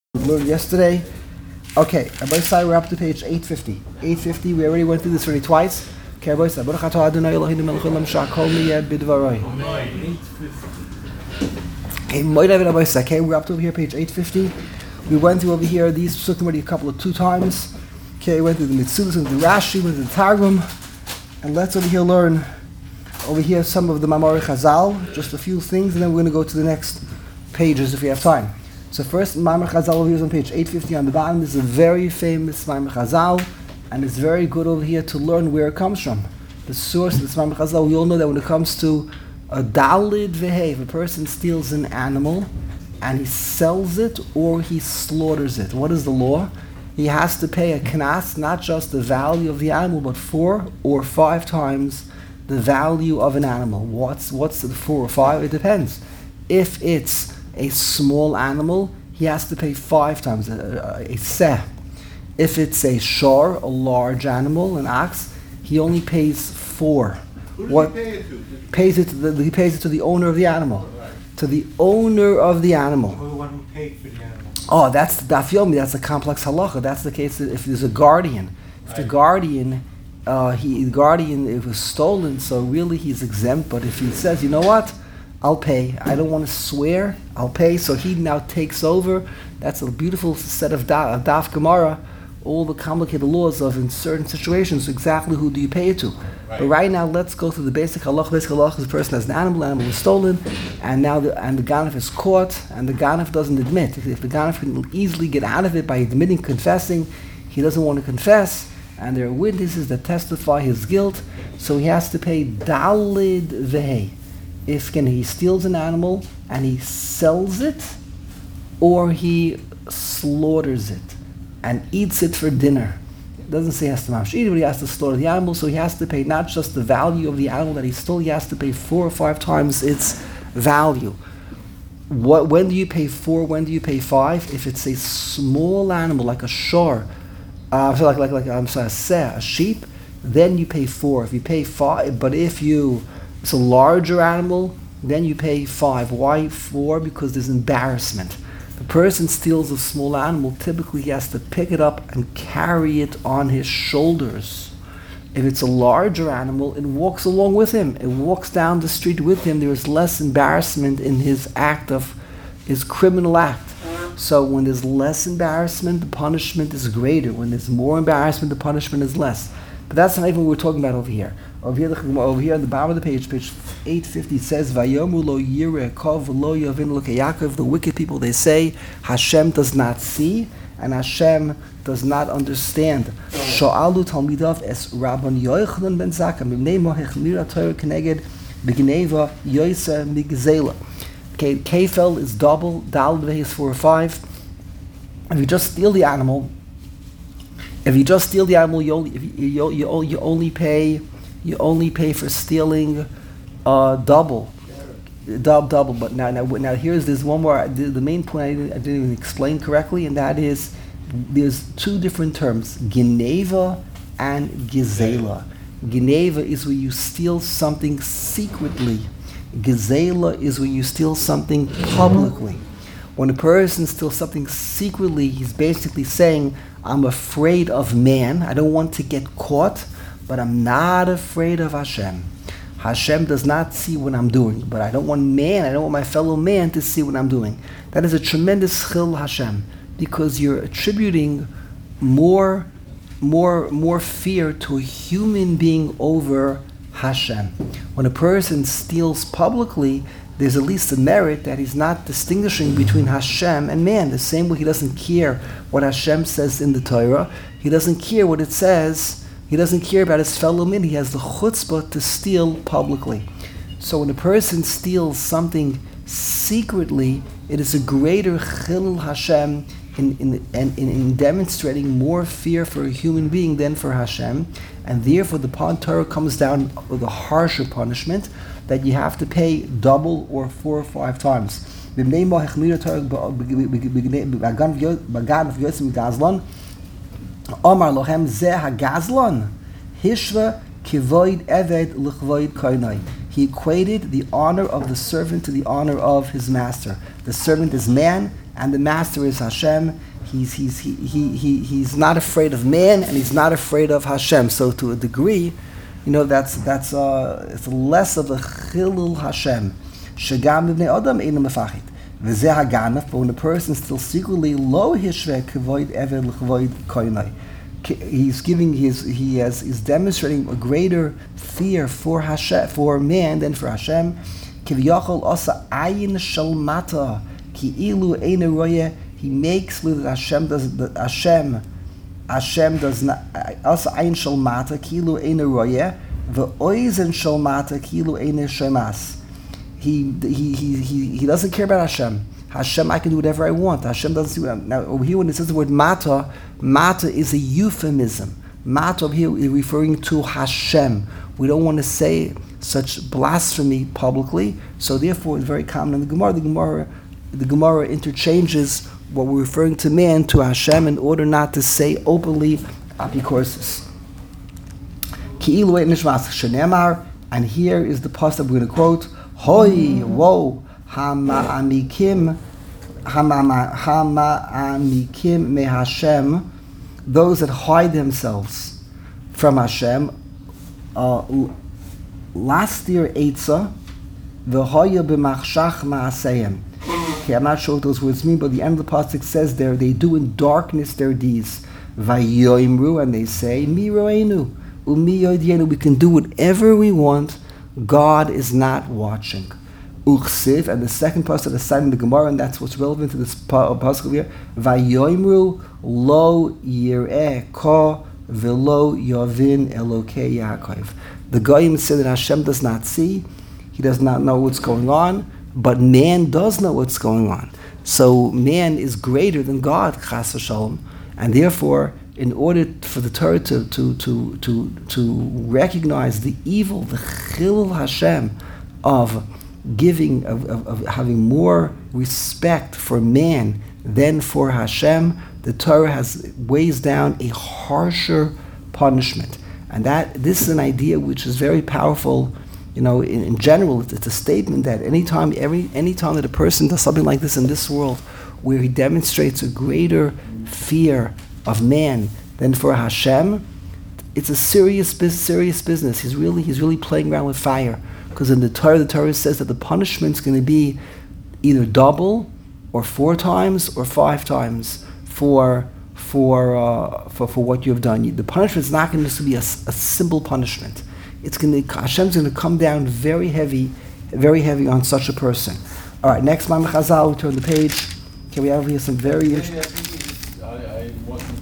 We learned yesterday. Okay, Rabbi Sai, we're up to page 850. 850, we already went through this already twice. Okay, Rabbi Sai, Baruch atah Adonai Eloheinu melech haolam shakol miyad bidvaroi. Okay, Moed Rabbi Sai. Okay, we're up to over here, page 850. We went through over here these psukim already a couple of two times. Okay, we went through the Mitzudas and the Rashi, went through the Targum, and let's over here learn over here some of the Mamar Chazal, just a few things, and then we're going to go to the next pages if we have time. So first, Mamar Chazal over here is on page 850 on the bottom. This is a very famous Mamar Chazal, and it's very good over here to learn where it comes from. The source of this Mamar Chazal, we all know that when it comes to a dalid vehe, if a person steals an animal and he sells it or he slaughters it, what is the law? He has to pay a knas, not just the value of the animal, but 4 or 5 times the value of an animal. What's the 4 or 5? It depends. If it's a small animal, he has to pay 5 times a seh. If it's a shor, a large animal, an ox, he only pays 4. Who does he pay it to? He pays it to the owner of the animal. Right. To the owner of the animal. Or the one who paid for the animal. Oh, that's the daf yomi. That's a complex halacha. That's the case if there's a guardian. If the guardian, it was stolen, so really he's exempt. But if he says, you know what, I'll pay. I don't want to swear. I'll pay. So he now takes over. That's a beautiful set of daf Gemara. All the complicated laws of in certain situations. Exactly who do you pay it to? Right. But right now, let's go through the basic halacha. Basic halacha is the person has an animal is stolen, and now the ganef is caught, and the ganef doesn't admit. If the ganef can easily get out of it by admitting, confessing, he doesn't want to confess, and there are witnesses that testify his guilt, so he has to pay dalid vehe. If he steals an animal and he sells it, or he slaughters it and eats it for dinner. It doesn't say he has to mamsh eat it, but he has to slaughter the animal, so he has to pay not just the value of the animal that he stole, he has to pay 4 or 5 times its value. When do you pay 4? When do you pay 5? If it's a small animal like a shor, a sheep, then you pay 4. If you pay 5, but if it's a larger animal, then you pay 5. Why 4? Because there's embarrassment. The person steals a small animal, typically he has to pick it up and carry it on his shoulders. If it's a larger animal, it walks along with him. It walks down the street with him. There is less embarrassment in his criminal act. So when there's less embarrassment, the punishment is greater. When there's more embarrassment, the punishment is less. But that's not even what we're talking about over here. Over here on the bottom of the page 850 says, Vayomu lo yireh kov lo yavin lo Yaakov. The wicked people, they say, Hashem does not see, and Hashem does not understand. Sho'alu talmidav es Rabban Yochanan ben Zakkai, mimnei mohech mira Torah keneged b'gneva yoyse migzela. Okay, kefel is double, dal is 4 or 5. If you just steal the animal, you only pay for stealing double. But now there's one more. The main point I didn't even explain correctly, and that is there's 2 different terms: geneva and gizela. Geneva is where you steal something secretly. Gizela is when you steal something publicly. When a person steals something secretly, he's basically saying, I'm afraid of man. I don't want to get caught, but I'm not afraid of Hashem. Hashem does not see what I'm doing, but I don't want my fellow man to see what I'm doing. That is a tremendous chil Hashem, because you're attributing more fear to a human being over Hashem. When a person steals publicly, there's at least a merit that he's not distinguishing between Hashem and man. The same way he doesn't care what Hashem says in the Torah. He doesn't care what it says. He doesn't care about his fellow men. He has the chutzpah to steal publicly. So when a person steals something secretly, it is a greater chilul Hashem in demonstrating more fear for a human being than for Hashem. And therefore the Torah comes down with a harsher punishment that you have to pay double or 4 or 5 times. Omar lochem zeh hagazlan hishva kivoid eved l'chvoid koinai. He equated the honor of the servant to the honor of his master. The servant is man, and the master is Hashem. He's not afraid of man, and he's not afraid of Hashem. So to a degree, that's it's less of a chilul Hashem. Shagam b'nei adam einu mefachid. V'zeh haganaf, but when a person still secretly lo hishveh k'void eved l'k'void koinai, he's demonstrating a greater fear for Hashem, for man than for Hashem. Kiviyachol osa ayin shalmata ki ilu einu royeh. He makes with Hashem does not osa ayin shalmata ki ilu einu royeh v'oizen shalmata ki ilu einu shemas. He doesn't care about Hashem. Hashem, I can do whatever I want. Hashem doesn't see what now over here when it says the word mata is a euphemism. Mata over here is referring to Hashem. We don't want to say such blasphemy publicly, so therefore it's very common in the Gemara. The Gemara interchanges what we're referring to man to Hashem in order not to say openly apikorsis. Ki'ilu et nishmas shenemar, and here is the pasuk we're going to quote. Hoi, woe, hama'amikim me Hashem, those that hide themselves from Hashem. Lastir eitza, v'hoya b'machshach ma'aseyem. Okay, I'm not sure what those words mean, but the end of the pasuk says there, they do in darkness their deeds. Vayoimru, and they say, Mi ro'enu, umi yodyenu, we can do whatever we want. God is not watching. Uchsiv, and the second pasuk is cited in the Gemara, and that's what's relevant to this pasuk here. Vayoimru lo yireh ko velo yovin elokei Yaakov. The Goyim say that Hashem does not see, he does not know what's going on, but man does know what's going on. So man is greater than God, chas v'shalom, and therefore, in order for the Torah to recognize the evil, the chilul Hashem of giving, of having more respect for man than for Hashem, the Torah weighs down a harsher punishment, and this is an idea which is very powerful. In general, it's a statement that anytime that a person does something like this in this world, where he demonstrates a greater fear of man than for Hashem, it's a serious business. He's really playing around with fire, because in the Torah says that the punishment's going to be either double, or 4 times, or 5 times for what you have done. The punishment is not going to be a simple punishment. Hashem's going to come down very heavy on such a person. All right, next Ma'amar Chazal, we turn the page. Okay, we have here some very interesting. I wasn't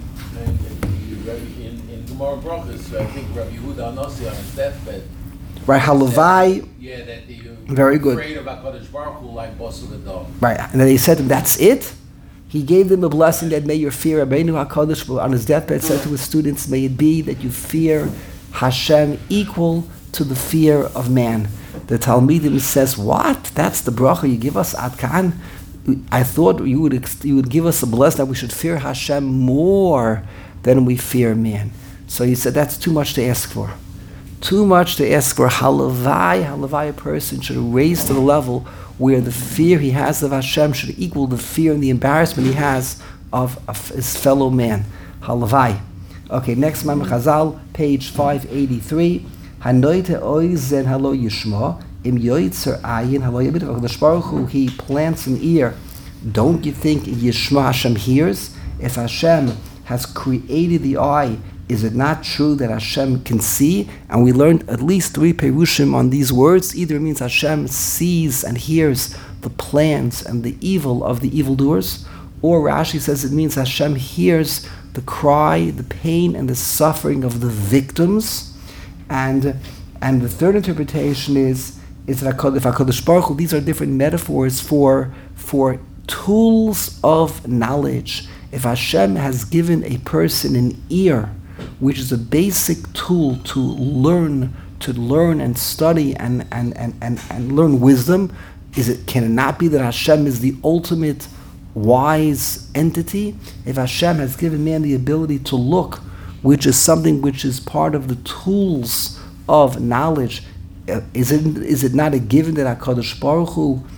in Gemara Brachos. I think Rabbi Yehuda Anasi on his deathbed. Right, Halavai. Yeah, that you very good. Afraid of HaKadosh Baruch Hu like Bosu Gadol. Right, and then he said to them, that's it. He gave them a blessing that may your fear. Rabbeinu HaKadosh on his deathbed said to his students, may it be that you fear Hashem equal to the fear of man. The Talmidim says, what? That's the bracha you give us, Adkan? I thought you would give us a blessing that we should fear Hashem more than we fear man. So he said, that's too much to ask for. Too much to ask for. Halavai, a person should raise to the level where the fear he has of Hashem should equal the fear and the embarrassment he has of his fellow man. Halavai. Okay, next Ma'amar Chazal, page 583. Hanoite oizen halo yishma im yoitzer ayin halo yabit. HaKadosh Baruch Hu, he plants an ear. Don't you think Yishma Hashem hears? If Hashem has created the eye, is it not true that Hashem can see? And we learned at least 3 perushim on these words. Either it means Hashem sees and hears the plans and the evil of the evildoers, or Rashi says it means Hashem hears the cry, the pain, and the suffering of the victims. And the third interpretation is that if HaKadosh Baruch Hu, these are different metaphors for tools of knowledge. If Hashem has given a person an ear, which is a basic tool to learn and study and learn wisdom, can it not be that Hashem is the ultimate wise entity? If Hashem has given man the ability to look, which is something which is part of the tools of knowledge, is it not a given that HaKadosh Baruch Hu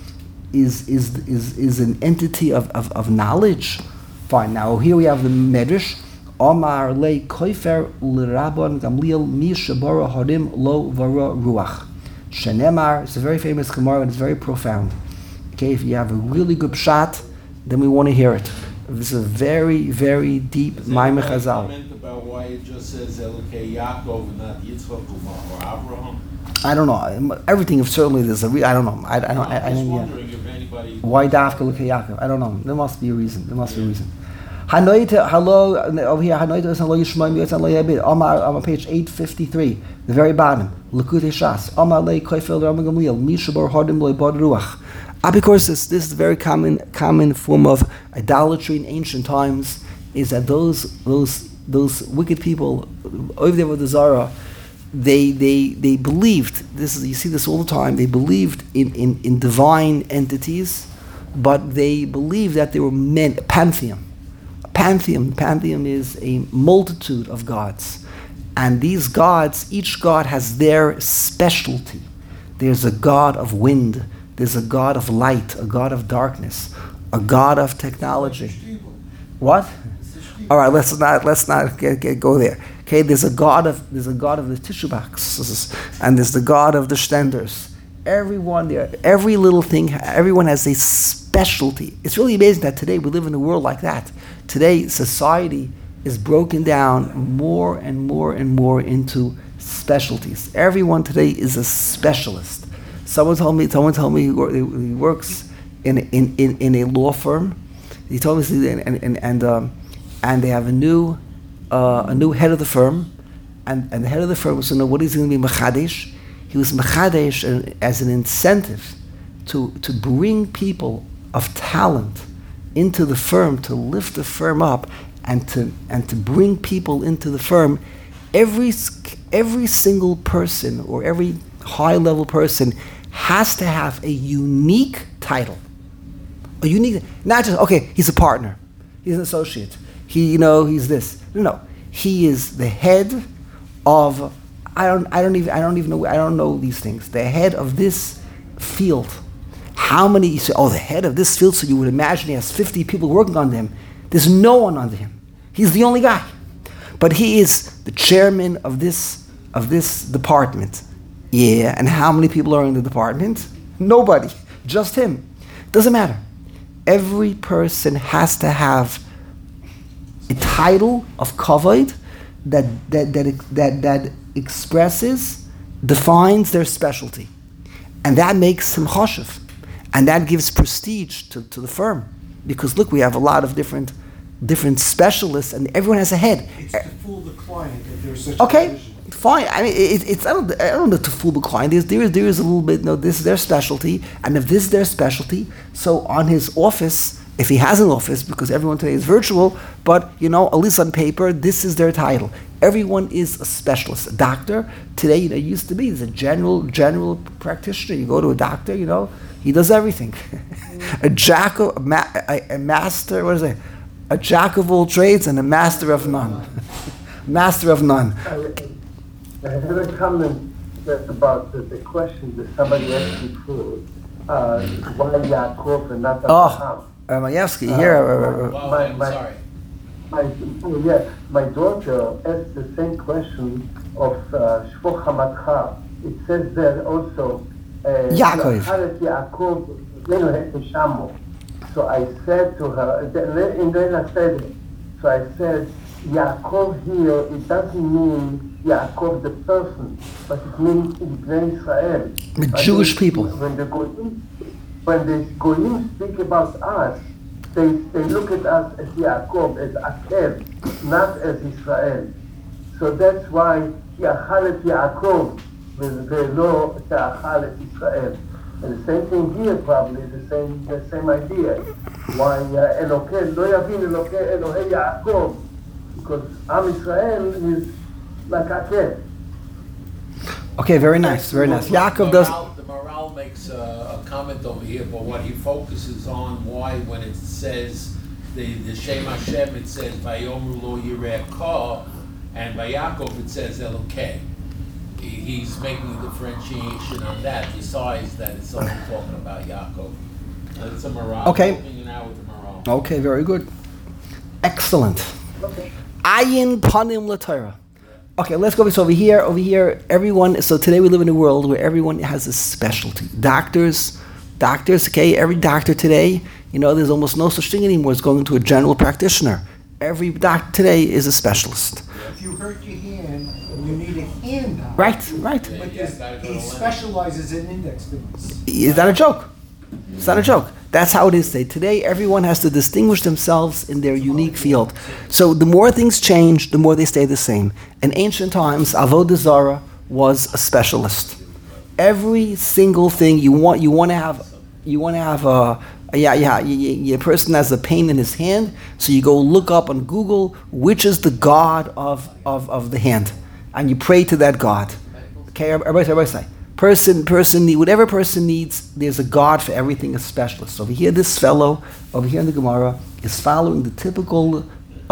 is an entity of knowledge. Fine. Now here we have the Medrash. Omar le koifer l'Rabban Gamliel mi shebara harim lo vara ruach. Shenemar. It's a very famous Gemara and it's very profound. Okay, if you have a really good shot, then we want to hear it. This is a very, very deep Maimon Chazal. Comment about why it just says Elokei Yaakov and not Yitzchak or Abraham? I don't know. Everything certainly there's a I don't know. I I'm just don't. wondering if anybody. Why Dafka L'Kei Yaakov? I don't know. There must be a reason. There must be a reason. Hanoite, hello, over here, Hanoite is hello Yishmael Yotz Lo Yabid. On page 853, the very bottom. Likutei Shas. Omar le Koifel Rabban Gamliel. Mishabar Hardim lo Bod Ruach. Because this is a very common form of idolatry in ancient times, is that those wicked people over there with the Zara, they believed, this is, you see this all the time, they believed in divine entities, but they believed that they were pantheon. Pantheon is a multitude of gods. And these gods, each god has their specialty. There's a god of wind, there's a god of light, a god of darkness, a god of technology. What? All right, let's not go there. Okay, there's a god of the tissue box, and there's the god of the stenders. Everyone there, every little thing, everyone has a specialty. It's really amazing that today we live in a world like that. Today, society is broken down more and more and more into specialties. Everyone today is a specialist. Someone told me he works in a law firm. He told me, and they have a new head of the firm, and the head of the firm was to know what he's going to be mechadesh. He was mechadesh as an incentive to bring people of talent into the firm, to lift the firm up, and to bring people into the firm. Every single person or every high level person has to have a unique title. Not just, okay, he's a partner, he's an associate, he's this. No, he is the head of, I don't know these things. The head of this field. How many, you say, the head of this field, so you would imagine he has 50 people working on him. There's no one under him. He's the only guy. But he is the chairman of this department. Yeah, and how many people are in the department? Nobody, just him. Doesn't matter. Every person has to have a title of kavod that defines their specialty, and that makes him choshev, and that gives prestige to the firm. Because look, we have a lot of different specialists, and everyone has a head. It's to fool the client that there's such Okay. a division. Fine. I mean, I don't know to fool the client. There is a little bit. No, this is their specialty, and if this is their specialty, so on his office, if he has an office, because everyone today is virtual, but at least on paper, this is their title. Everyone is a specialist. A doctor today, used to be he's a general practitioner. You go to a doctor, he does everything. a master. What is it? A jack of all trades and a master of none. Master of none. I had a comment about the question that somebody asked before. Why Yaakov and not Abraham? Mayevsky, here. I'm sorry. My daughter asked the same question of Shvo Hamatcha. It says there also, Yaakov. So I said to her, in the study, so I said, Yaakov here, it doesn't mean Yaakov the person, but it means Bnei Israel. The Jewish people. When the Goyim speak about us, they look at us as Yaakov, as Akev, not as Israel. So that's why Yachalet Yaakov, Velo Ta'achalet Israel. And the same thing here, probably the same idea. Why Elokeh Lo Yavin Elokeh Elohei Yaakov, because Am Israel is like Akev. Okay, very nice. Yaakov does. The Maral makes a comment over here, but what he focuses on, why when it says the Shem Hashem, it says Vayomru Lo Yireh Kah, and by Yaakov it says Elokeh. He's making a differentiation on that, besides that it's only talking about Yaakov. It's a morale. Okay. Helping out with the morale. Okay, very good. Excellent. Okay. Ayin panim l'Torah. Okay, let's go over here. Over here, everyone. So today we live in a world where everyone has a specialty. Doctors. Okay, every doctor today. There's almost no such thing anymore as going to a general practitioner. Every doctor today is a specialist. If you hurt your hand, you need a hand doctor. Right. But he specializes in index fingers. Is that a joke? It's not a joke. That's how it is today. Today, everyone has to distinguish themselves in their unique field. So the more things change, the more they stay the same. In ancient times, Avodah Zarah was a specialist. Every single thing you want to have a person has a pain in his hand, so you go look up on Google which is the god of the hand, and you pray to that god. Okay, everybody say. Whatever person needs, there's a god for everything, a specialist. So over here, this fellow over here in the Gemara is following the typical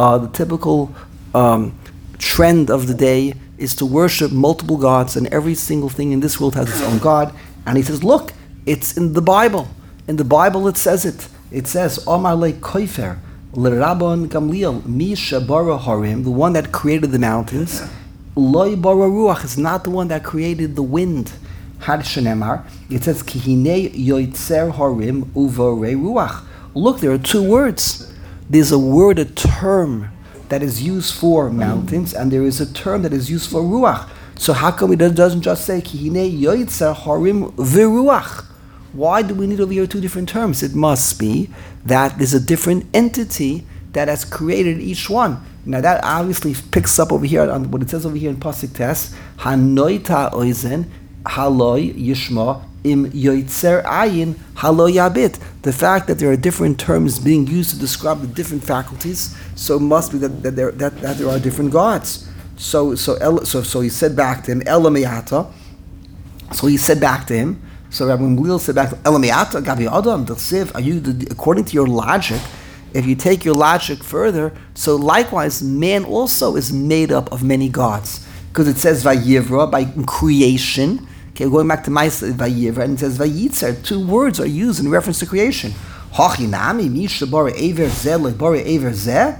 trend of the day is to worship multiple gods, and every single thing in this world has its own god. And he says, look, it's in the Bible. In the Bible, it says it. It says, Omar le koifer l'Rabban Gamliel mi shebara harim, the one that created the mountains. Loi bara ruach is not the one that created the wind. Had shenemar, it says kihine yoitzer harim uvore ruach. Look, there are two words. There's a word, a term that is used for mountains, and there is a term that is used for ruach. So how come it doesn't just say kihine yoitzer harim viruach? Why do we need over here two different terms? It must be that there's a different entity that has created each one. Now that obviously picks up over here on what it says over here in Pasuk Tes, Hanoita oizen haloi yishma im yoitzer ayin haloi yabit. The fact that there are different terms being used to describe the different faculties, so it must be that there are different gods. So he said back to him, Elameata. So he said back to him. So Rabbi Gamliel said back to Elameata Gabi Adam D'Siv. Are you according to your logic? If you take your logic further, so likewise, man also is made up of many gods. Because it says Vayivra, by creation. Okay, going back to Ma'aseh Vayivra, and it says Vayitzer. Two words are used in reference to creation. Hachinami, Misha Bara Ever Zeh, Bara Ever Zeh.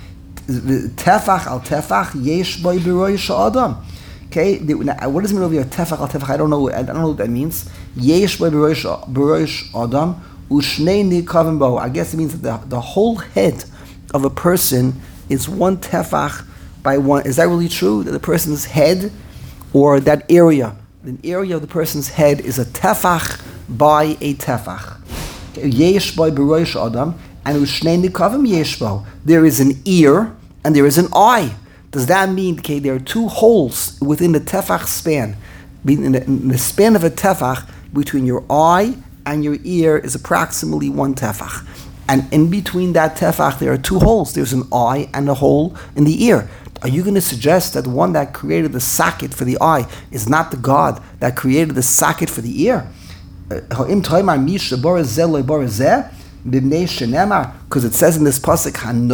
Tefach al Tefach, Yesh Boy Beroish Adam. Okay, what does it mean over here? Tefach al Tefach, I don't know what that means. Yesh Boy Beroish Adam. I guess it means that the whole head of a person is one tefach by one. Is that really true? That the person's head, or that area, the area of the person's head is a tefach by a tefach. Yesh by beroish adam, and ushnei nikavim yesh bo. There is an ear and there is an eye. Does that mean, okay, there are two holes within the tefach span? In the span of a tefach, between your eye and your ear is approximately one tefach. And in between that tefach, there are two holes. There's an eye and a hole in the ear. Are you going to suggest that the one that created the socket for the eye is not the God that created the socket for the ear? Because it says in this pasuk,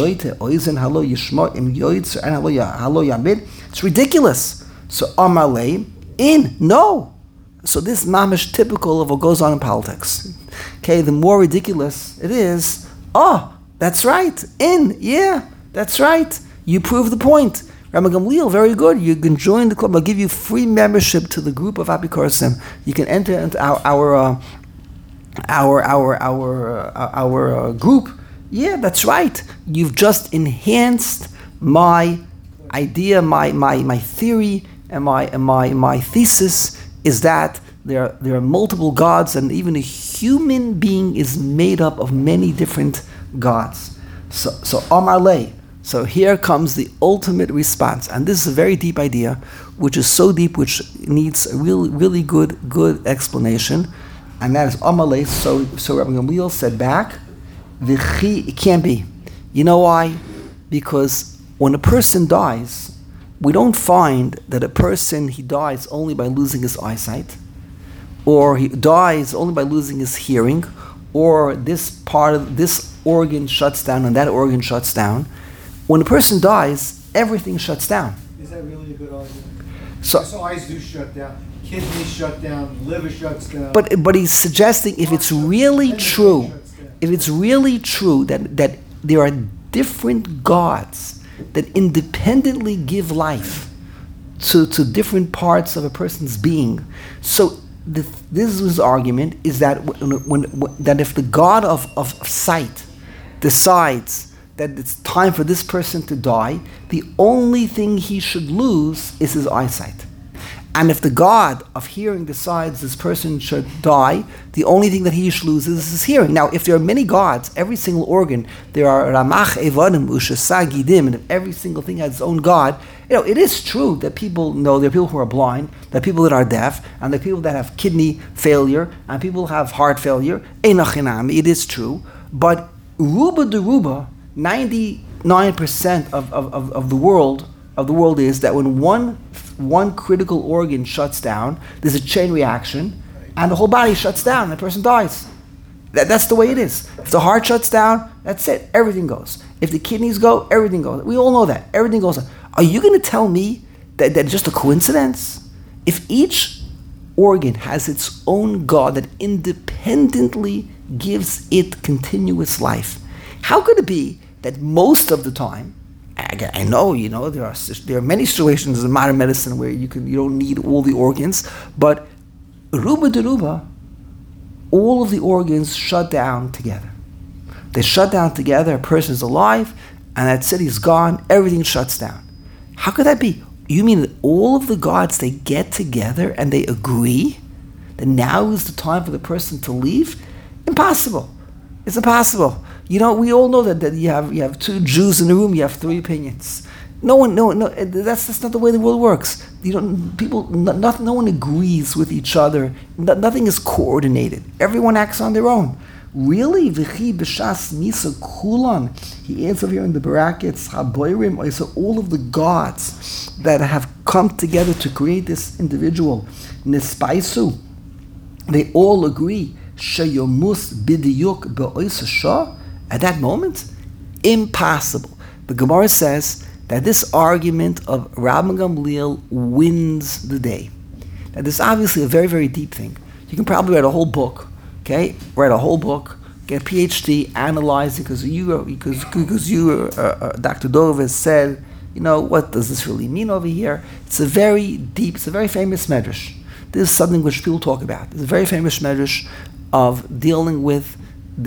it's ridiculous. So Amalei, no. So this mamish typical of what goes on in politics. Okay, the more ridiculous it is, that's right, that's right. You prove the point. Rabbi Gamliel, very good. You can join the club. I'll give you free membership to the group of Apikorsim. You can enter into our group. Yeah, that's right. You've just enhanced my idea, my theory, and my thesis is that there are multiple gods, and even a human being is made up of many different gods. So Amar Lei. So here comes the ultimate response, and this is a very deep idea, which is so deep, which needs a really good explanation, and that is Amar Lei. So Rabbi Gamliel said back, V'chi, it can't be. You know why? Because when a person dies, we don't find that he dies only by losing his eyesight, or he dies only by losing his hearing, or this organ shuts down and that organ shuts down. When a person dies, everything shuts down. Is that really a good argument? So eyes do shut down, kidneys shut down, liver shuts down. But he's suggesting if it's really true, if it's really true that there are different gods that independently give life to different parts of a person's being, so this is his argument, is that that if the God of sight decides that it's time for this person to die, the only thing he should lose is his eyesight. And if the God of hearing decides this person should die, the only thing that he should lose is his hearing. Now, if there are many gods, every single organ, there are Ramach Evanim, Ushasagidim, and if every single thing has its own God, it is true that people know there are people who are blind, there are people that are deaf, and there are people that have kidney failure, and people have heart failure. Einachinami, it is true. But Ruba de Ruba, 99% of the world is that when one critical organ shuts down, there's a chain reaction, and the whole body shuts down, and the person dies. That's the way it is. If the heart shuts down, that's it. Everything goes. If the kidneys go, everything goes. We all know that. Everything goes. Are you going to tell me that it's just a coincidence? If each organ has its own God that independently gives it continuous life, how could it be that most of the time, I know, there are many situations in modern medicine where you don't need all the organs, but Ruba de Ruba, all of the organs shut down together. They shut down together, a person is alive, and that's it, he's gone, everything shuts down. How could that be? You mean that all of the gods, they get together and they agree that now is the time for the person to leave? Impossible. It's impossible. We all know that you have two Jews in the room, you have three opinions. No, that's not the way the world works. No one agrees with each other. Nothing is coordinated. Everyone acts on their own. Really? V'chi b'shas misa kulan. He adds over here in the brackets, haboirim, so all of the gods that have come together to create this individual, nispaisu, they all agree, sheyomus bidiyuk be'oisa shah. At that moment, impossible. The Gemara says that this argument of Rabbi Gamliel wins the day. Now, this is obviously a very, very deep thing. You can probably write a whole book, okay? Write a whole book, get a PhD, analyze it, because Dr. Dovez said, what does this really mean over here? It's a very deep, it's a very famous medrash. This is something which people talk about. It's a very famous medrash of dealing with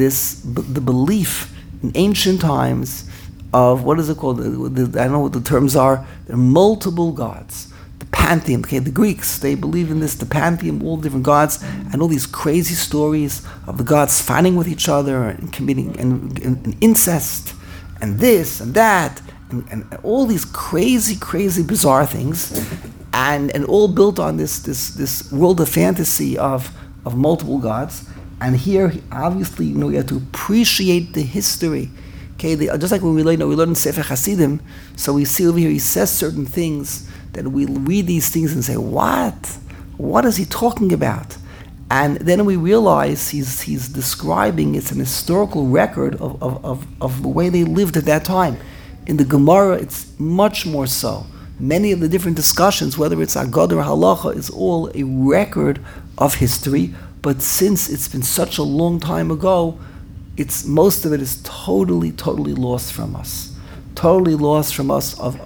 the belief in ancient times of, what is it called? I don't know what the terms are. There are multiple gods. The pantheon, okay, the Greeks, they believe in this, the pantheon, all different gods, and all these crazy stories of the gods fighting with each other and committing and incest, and this and that, and all these crazy, bizarre things, and all built on this world of fantasy of multiple gods. And here, obviously, you have to appreciate the history. Okay, just like when we learn in Sefer Hasidim, so we see over here, he says certain things that we read these things and say, what? What is he talking about? And then we realize he's describing, it's an historical record of the way they lived at that time. In the Gemara, it's much more so. Many of the different discussions, whether it's Agad or Halacha, is all a record of history. But since it's been such a long time ago, most of it is totally lost from us. Totally lost from us of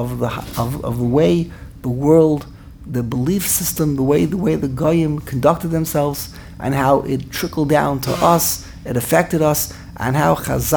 the way the world, the belief system, the way the Goyim conducted themselves, and how it trickled down to us, it affected us, and how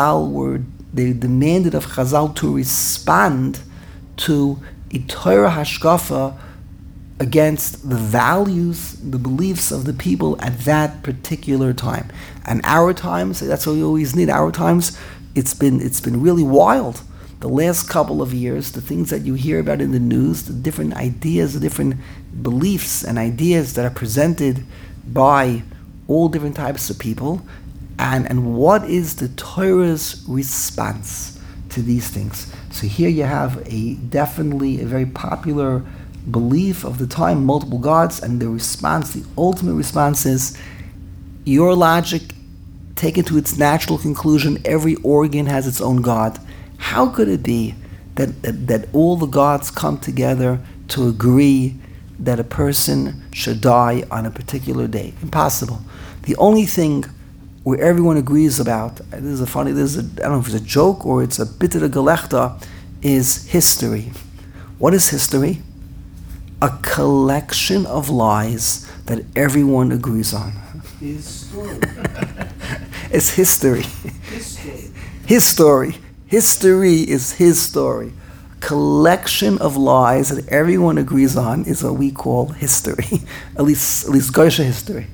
they demanded of Chazal to respond to a Torah hashkafa against the values, the beliefs of the people at that particular time. And our times, that's what we always need. Our times, it's been really wild. The last couple of years, the things that you hear about in the news, the different ideas, the different beliefs and ideas that are presented by all different types of people, and what is the Torah's response to these things. So here you have definitely a very popular belief of the time, multiple gods, and the response, the ultimate response is your logic taken to its natural conclusion, every organ has its own god. How could it be that all the gods come together to agree that a person should die on a particular day? Impossible. The only thing where everyone agrees about, I don't know if it's a joke or it's a bit of a gelechta, is history. What is history? A collection of lies that everyone agrees on. His story. It's history. His story. His story. History is his story. Collection of lies that everyone agrees on is what we call history. at least Goysha history.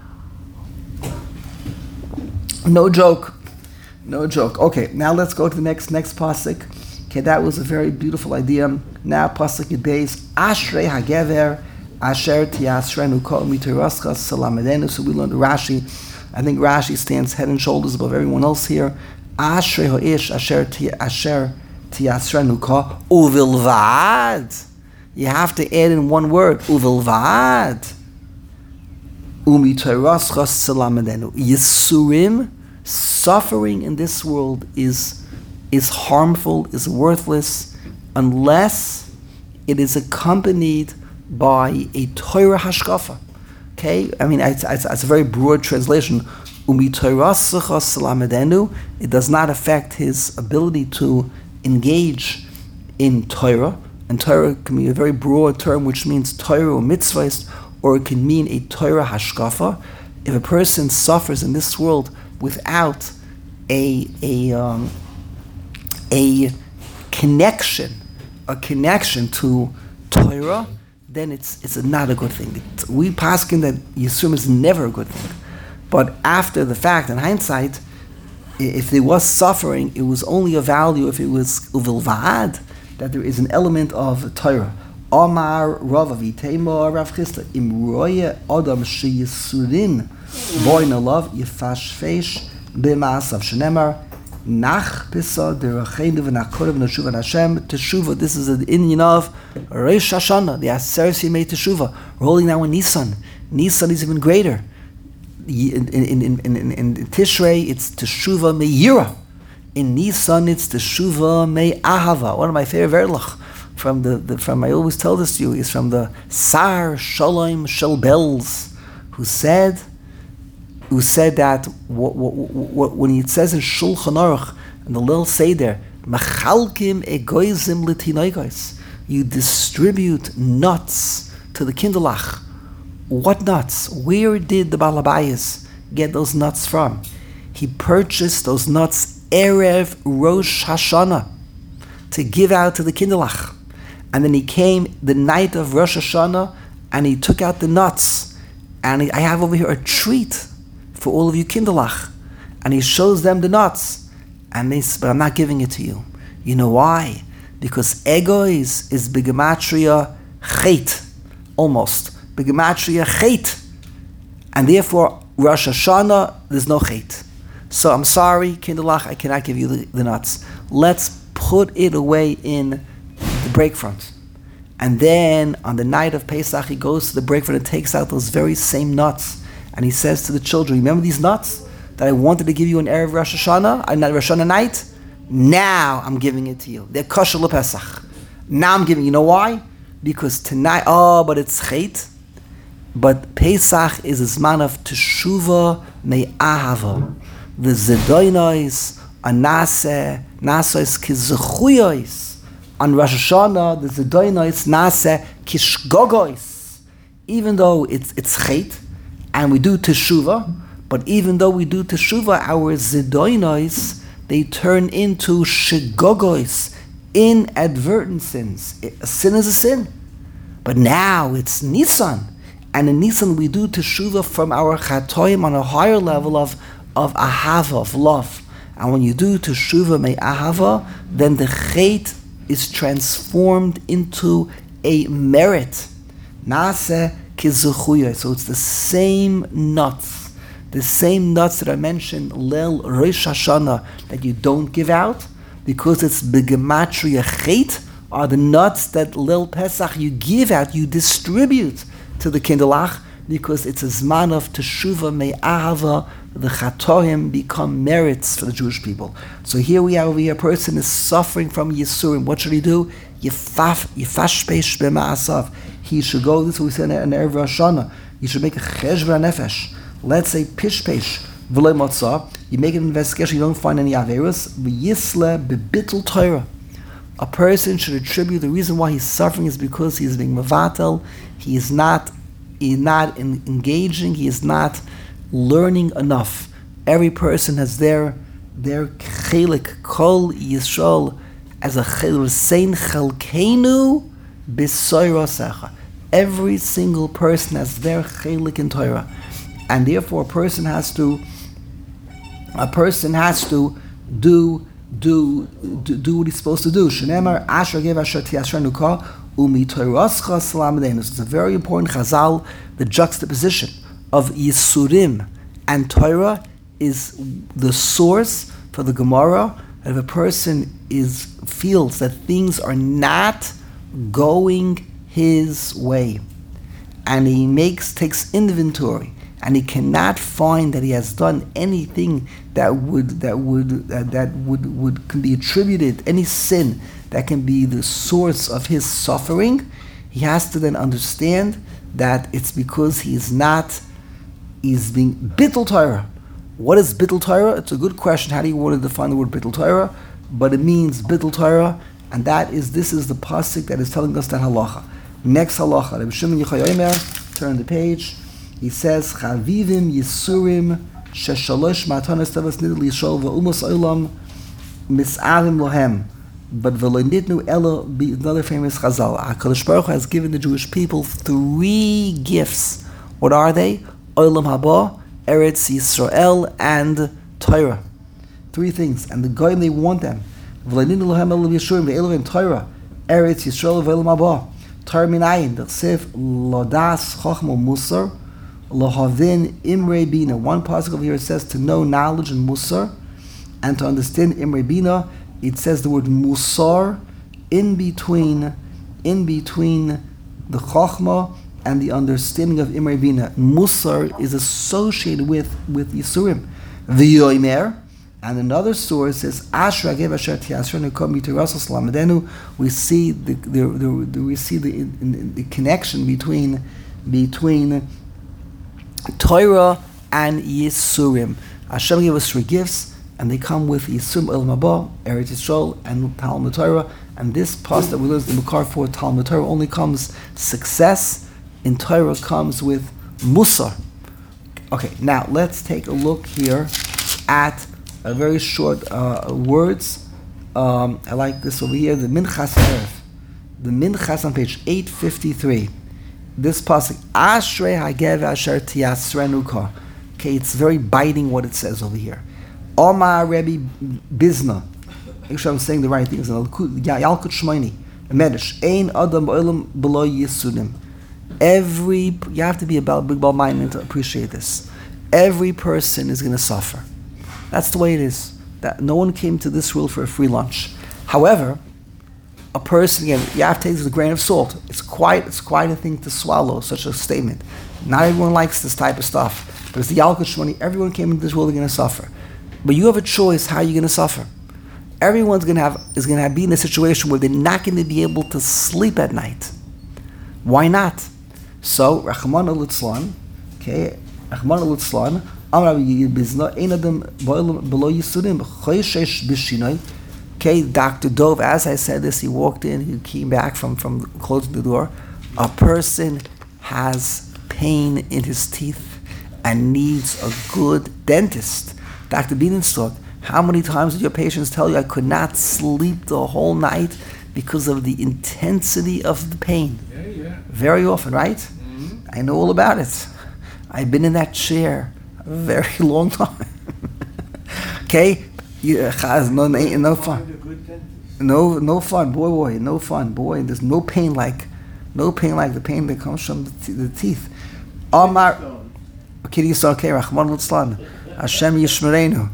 No joke. No joke. Okay, now let's go to the next pasuk. Okay, that was a very beautiful idea. Now pasuk Yudbeis, Ashrei Hagever Asher Tiasrenu Kol Mitorascha Salamedenu. So we learned Rashi. I think Rashi stands head and shoulders above everyone else here. Ashrei Ho'ish Asher Tiasrenu Kol Uvilvad. You have to add in one word. Uvilvad. Umitorascha Salamedenu. Yisurim, suffering in this world is harmful, is worthless, unless it is accompanied by a Torah hashkafa. Okay, I mean it's a very broad translation. Umitorascha salamedenu. It does not affect his ability to engage in Torah, and Torah can be a very broad term, which means Torah or mitzvahs, or it can mean a Torah hashkafa. If a person suffers in this world without a connection to Torah, then it's not a good thing. We paskin that Yisurim is never a good thing. But after the fact, in hindsight, if there was suffering, it was only of value if it was uvilvad, that there is an element of Torah. Omar Rav Avitema Rav Chisda Im Roye Adam Sheyisurin Boy Nalav Yifashfesh B'Maasav Shenemar Nach Pisa Derachenu V'Nakorev Neshuva Hashem Teshuva. This is the Indian of Rosh Hashanah, the Aseret Yemei Teshuva. We're holding now in Nisan. Nisan is even greater. In Tishrei, it's Teshuva Me'ira. In Nisan, it's Teshuva Me'ahava. One of my favorite verlach from I always tell this to you, is from the Sar Shalom Shel Belz, who said that when it says in Shulchan Aruch, and the Lil Seder, Machalkim egoizim l'tinoigos, you distribute nuts to the kinderlach. What nuts? Where did the Balabayas get those nuts from? He purchased those nuts Erev Rosh Hashanah to give out to the kinderlach. And then he came the night of Rosh Hashanah and he took out the nuts. And I have over here a treat for all of you kinderlach. And he shows them the nuts. And they say, but I'm not giving it to you. You know why? Because egois is bigematria chet. Almost. Bigematria chet. And therefore, Rosh Hashanah, there's no chet. So I'm sorry, kinderlach, I cannot give you the nuts. Let's put it away in the break front. And then on the night of Pesach, he goes to the break front and takes out those very same nuts. And he says to the children, remember these nuts that I wanted to give you on Erev Rosh Hashanah, Rosh Hashanah night? Now I'm giving it to you. They're kosher lePesach. Now I'm giving, you know why? Because tonight, but it's chet. But Pesach is a zman of teshuva me'ahava. The zedoinois, anase, nasois kizuchuyois. On Rosh Hashanah, the zedoinois nase kishgogois. Even though it's chet, and we do teshuva, but even though we do teshuva, our zedoinois, they turn into shigogois, inadvertent sins. A sin is a sin. But now it's Nisan. And in Nisan we do teshuva from our chatoim on a higher level of ahava, of love. And when you do teshuva me'ahava, then the chet is transformed into a merit. Nase kizuchuya. So it's the same nuts that I mentioned, Leil Rosh Hashanah, that you don't give out, because it's begematria chet, are the nuts that Leil Pesach you give out, you distribute to the kinderlach, because it's a zman of teshuva me'ahava. The chatoim become merits for the Jewish people. So here we have a person is suffering from Yisurim. What should he do? Yifashpesh b'ma'asav. He should go, this is what we said in Erev Rosh Hashanah, you should make a cheshbon nefesh. Let's say pishpesh v'lo matzah. You make an investigation, you don't find any averus. V'yisle bebittul Torah. A person should attribute the reason why he's suffering is because he's being mavatel. He's not engaging. He is not learning enough. Every person has their chelik kol Yisrael as a chelik sein chelkeinu b'soirasecha. Every single person has their chelik in Torah, and therefore a person has to do what he's supposed to do. Shenemar asher gev asher tiasrenuka umi toirascha salamadenu. It's a very important chazal. The juxtaposition of Yisurim and Torah is the source for the Gemara. If a person feels that things are not going his way, and he takes inventory, and he cannot find that he has done anything that can be attributed, any sin that can be the source of his suffering, he has to then understand that it's because he's being bittul Torah. What is bittul Torah? It's a good question. How do you want to define the word bittul Torah? But it means bittul Torah, and this is the pasuk that is telling us that halacha. Next halacha, Reb Shimon Yochai Omer, turn the page. He says, Chavivim Yisurim Sheshalosh Matanas Tavas Nidl Yishol V'Umas Olam Mis'avim Lohem. But V'lo Nidnu Elo, another famous chazal. HaKadosh Baruch Hu has given the Jewish people 3 gifts. What are they? Olam Haba, Eretz Yisrael, and Torah. 3 things. And the Goyim, they want them. V'lo Nidnu Lohem Elo Yishurim V'Elo and Torah. Eretz Yisrael V'Olam Haba. Torah Minayin, D'chsev Lodas Chochma Musar, Lohavin Imrei Bina. One pasuk over here says to know knowledge and musar, and to understand Imrei Bina. It says the word musar in between the Chochma and the understanding of Imrei Bina. Musar is associated with Yisurim. V'yomer, and another source says Asher Agev Asher Tiasrenu Kom Yitirasa Salamadenu. We see the connection between Torah and Yisurim. Hashem gave us 3 gifts, and they come with Yisurim El Mabah, Eretz Yisrael, and Talmud Torah. And this pasuk that we learn the Makar for Talmud Torah only comes success in Torah comes with Musar. Okay, now let's take a look here at a very short words. I like this over here. The Minchas Erev, the Minchas on page 853. This pasuk, Ashrei Hagev Asher Tiasrenuka. Okay, it's very biting what it says over here. Omar Rebbe Bizna. Make sure I'm saying the right things. Yalkut Shmoini. Medrash. Ein Adam B'Olam B'Lo Yisudim. You have to be a big ball mind to appreciate this. Every person is going to suffer. That's the way it is. That no one came to this world for a free lunch. However, a person, again, you have to take this with a grain of salt. It's quite a thing to swallow, such a statement. Not everyone likes this type of stuff. But it's the Yalkut Shmoni, everyone came into this world, they're going to suffer. But you have a choice how you're going to suffer. Everyone's going to be in a situation where they're not going to be able to sleep at night. Why not? So, Rachman al-Litzlan, okay, Rachman al-Litzlan, Amar Bizna, Ein Adam B'Lo Yisurim, Choyshesh B'Shinoi. Okay, Dr. Dove, as I said this, he walked in, he came back from closing the door. A person has pain in his teeth and needs a good dentist. Dr. Bienenstock, how many times did your patients tell you I could not sleep the whole night because of the intensity of the pain? Yeah. Very often, right? Mm-hmm. I know all about it. I've been in that chair a very long time. Okay? No fun. No fun, boy, no fun, boy. There's no pain like the pain that comes from the teeth. Amar, okay, Rahman Litzlan, Hashem Yishmerenu.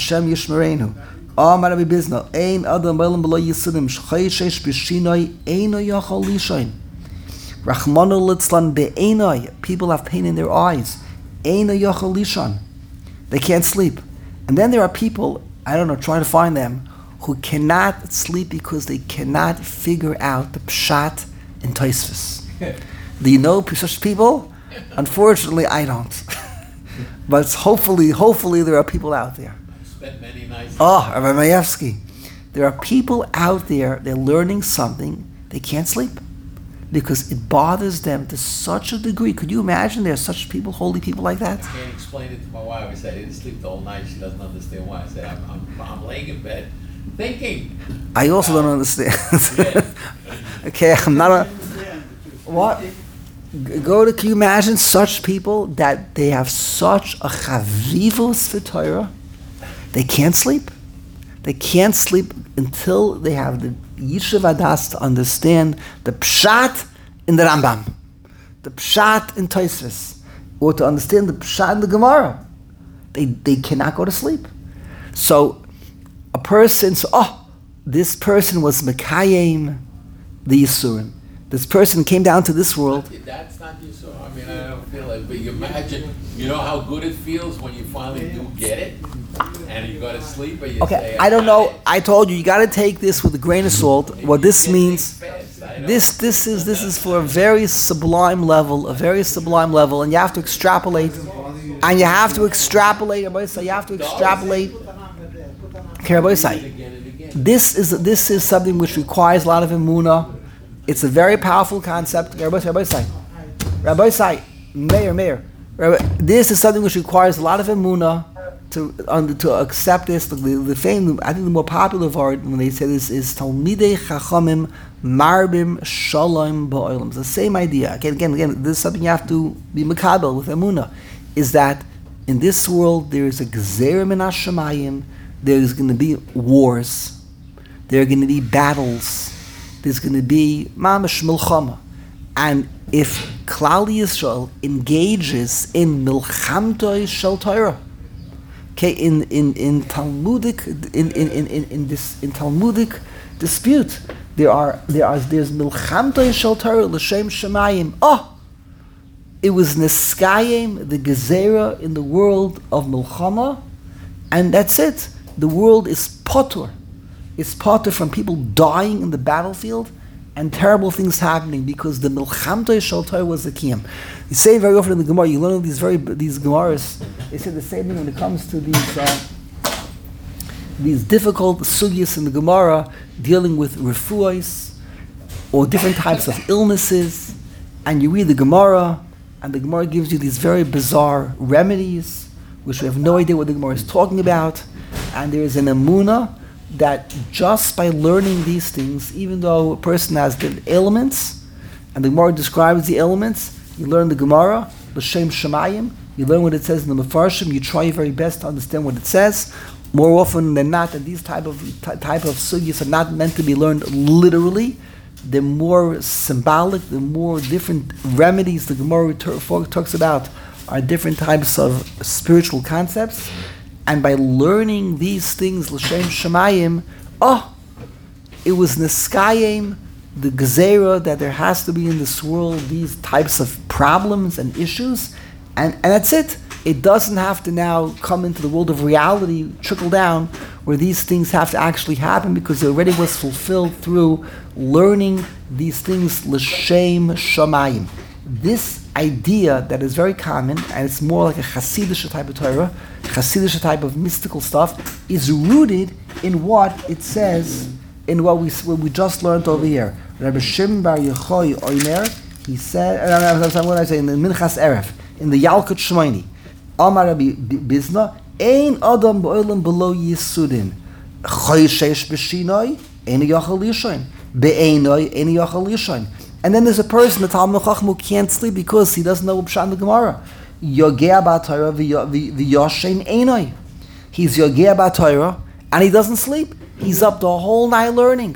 Amar Rabbi Bizna, Ein Adam B'Olam B'Lo Yisurim, Choyshesh B'Shinoi, Eino Yachol Lishoin. Rahman Litzlan Be'enoi. People have pain in their eyes. Eino Yachol Lishon. They can't sleep. And then there are people, I don't know, trying to find them, who cannot sleep because they cannot figure out the pshat in Tosfos. Do you know such people? Unfortunately, I don't. But hopefully there are people out there. I've spent many nights. Oh, Rabbi Mayevsky. There are people out there, they're learning something, they can't sleep. Because it bothers them to such a degree. Could you imagine there are such people, holy people like that? I can't explain it to my wife. I said I didn't sleep the whole night. She doesn't understand why. I said I'm laying in bed thinking. I also don't understand. Yeah. Okay, I'm not a... What? Can you imagine such people that they have such a chavivos for Torah? They can't sleep. They can't sleep until they have the Yishuv Adas to understand the Pshat in the Rambam, the Pshat in Tosfos, or to understand the Pshat in the Gemara. They cannot go to sleep. So a person, this person was Mekayim the Yisurim. This person came down to this world. That's not your soul. I mean, I don't feel like, but you imagine, you know how good it feels when you finally do get it, and you go to sleep, or you Okay, say, I don't got know. it. I told you got to take this with a grain of salt. What this You get means, things fast. I don't- this is for a very sublime level, and you have to extrapolate. And you have to extrapolate. Rabbi Yisai, you have to extrapolate. Okay, Rabbi Yisai, Again and again. this is something which requires a lot of emunah. It's a very powerful concept. Rabbi Yisai, Mayor. This is something which requires a lot of emunah to accept this. The fame, I think the more popular word when they say this is Talmidei Chachamim Marbim Shalom Ba'olam. It's the same idea. Again, this is something you have to be makabel with emunah. Is that in this world there is a Gezerim in Hashemayim, there is going to be wars, there are going to be battles, there's going to be mamash milchama, and if Klal Yisrael engages in milchamtoi shel Torah, okay, in Talmudic in Talmudic dispute, there's milchamtoi shel Torah l'shem shemayim. It was Neskayim, the Gezerah in the world of Milchama, and that's it. The world is potur. It's potur from people dying in the battlefield and terrible things happening because the Milchamtoi Shel Torah was the kiyam. You say very often in the Gemara, you learn these Gemaras, they say the same thing when it comes to these difficult sugyas in the Gemara dealing with refuos or different types of illnesses, and you read the Gemara, and the Gemara gives you these very bizarre remedies, which we have no idea what the Gemara is talking about. And there is an emunah that just by learning these things, even though a person has the elements, and the Gemara describes the elements, you learn the Gemara, l'shem shemayim, you learn what it says in the Mefarshim, you try your very best to understand what it says. More often than not, that these type of sugyas are not meant to be learned literally. The more symbolic, the more different remedies the Gemara talks about are different types of spiritual concepts. And by learning these things, l'shem shemayim, it was neskayim, the gezerah that there has to be in this world, these types of problems and issues, and that's it. It doesn't have to now come into the world of reality, trickle down, where these things have to actually happen because it already was fulfilled through learning these things l'shem shamayim. This idea that is very common, and it's more like a Hasidic type of Torah, Hasidic type of mystical stuff, is rooted in what it says, in what we just learned over here. Rabbi Shimon Bar Yochai Omer, he said, what I say, in the Minchas Erev, in the Yalkut Shmoini, Amar Rabbi Bizna, Ein Adam B'olam Below Yisudin, Choyshesh B'shinoi, Ein Yochel Yishon, Be'einoi, Ein Yochel Yishon. And then there's a person, the Talmud Chacham, who can't sleep because he doesn't know Pshat in the Gemara. Yogea B'Torah v'yoshen Einoi. He's Yogea B'Torah, and he doesn't sleep. He's up the whole night learning.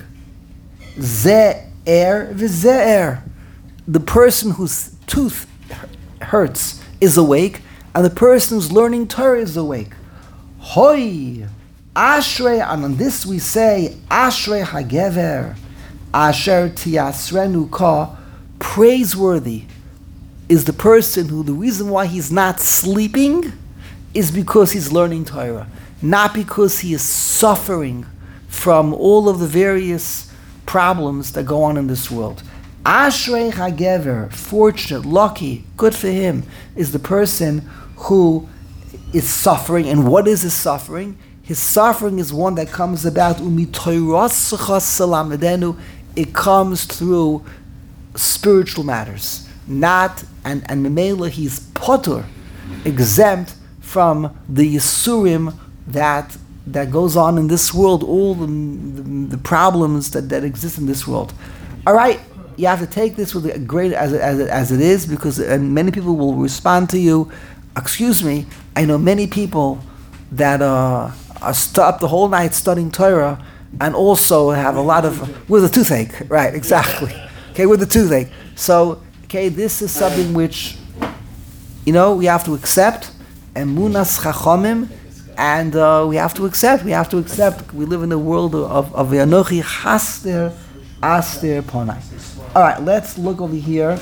Ze'er v'ze'er. The person whose tooth hurts is awake, and the person who's learning Torah is awake. Hoi, Ashrei, and on this we say, Ashrei HaGever, Asher Tiasrenu Ka, praiseworthy is the person who, the reason why he's not sleeping is because he's learning Torah, not because he is suffering from all of the various problems that go on in this world. Ashrei HaGever, fortunate, lucky, good for him, is the person who is suffering. And what is his suffering? His suffering is one that comes about it comes through spiritual matters. Not, and Memela, he's potur, exempt from the Yisurim that goes on in this world, all the problems that exist in this world. All right, you have to take this with a great as it is, because and many people will respond to you. Excuse me, I know many people that are up the whole night studying Torah and also have a lot of with a toothache. Right, exactly. Okay, with a toothache. So, okay, this is something which we have to accept. Emunas Chachamim. And we have to accept. We live in a world of Anochi Haster Aster Ponai. All right, let's look over here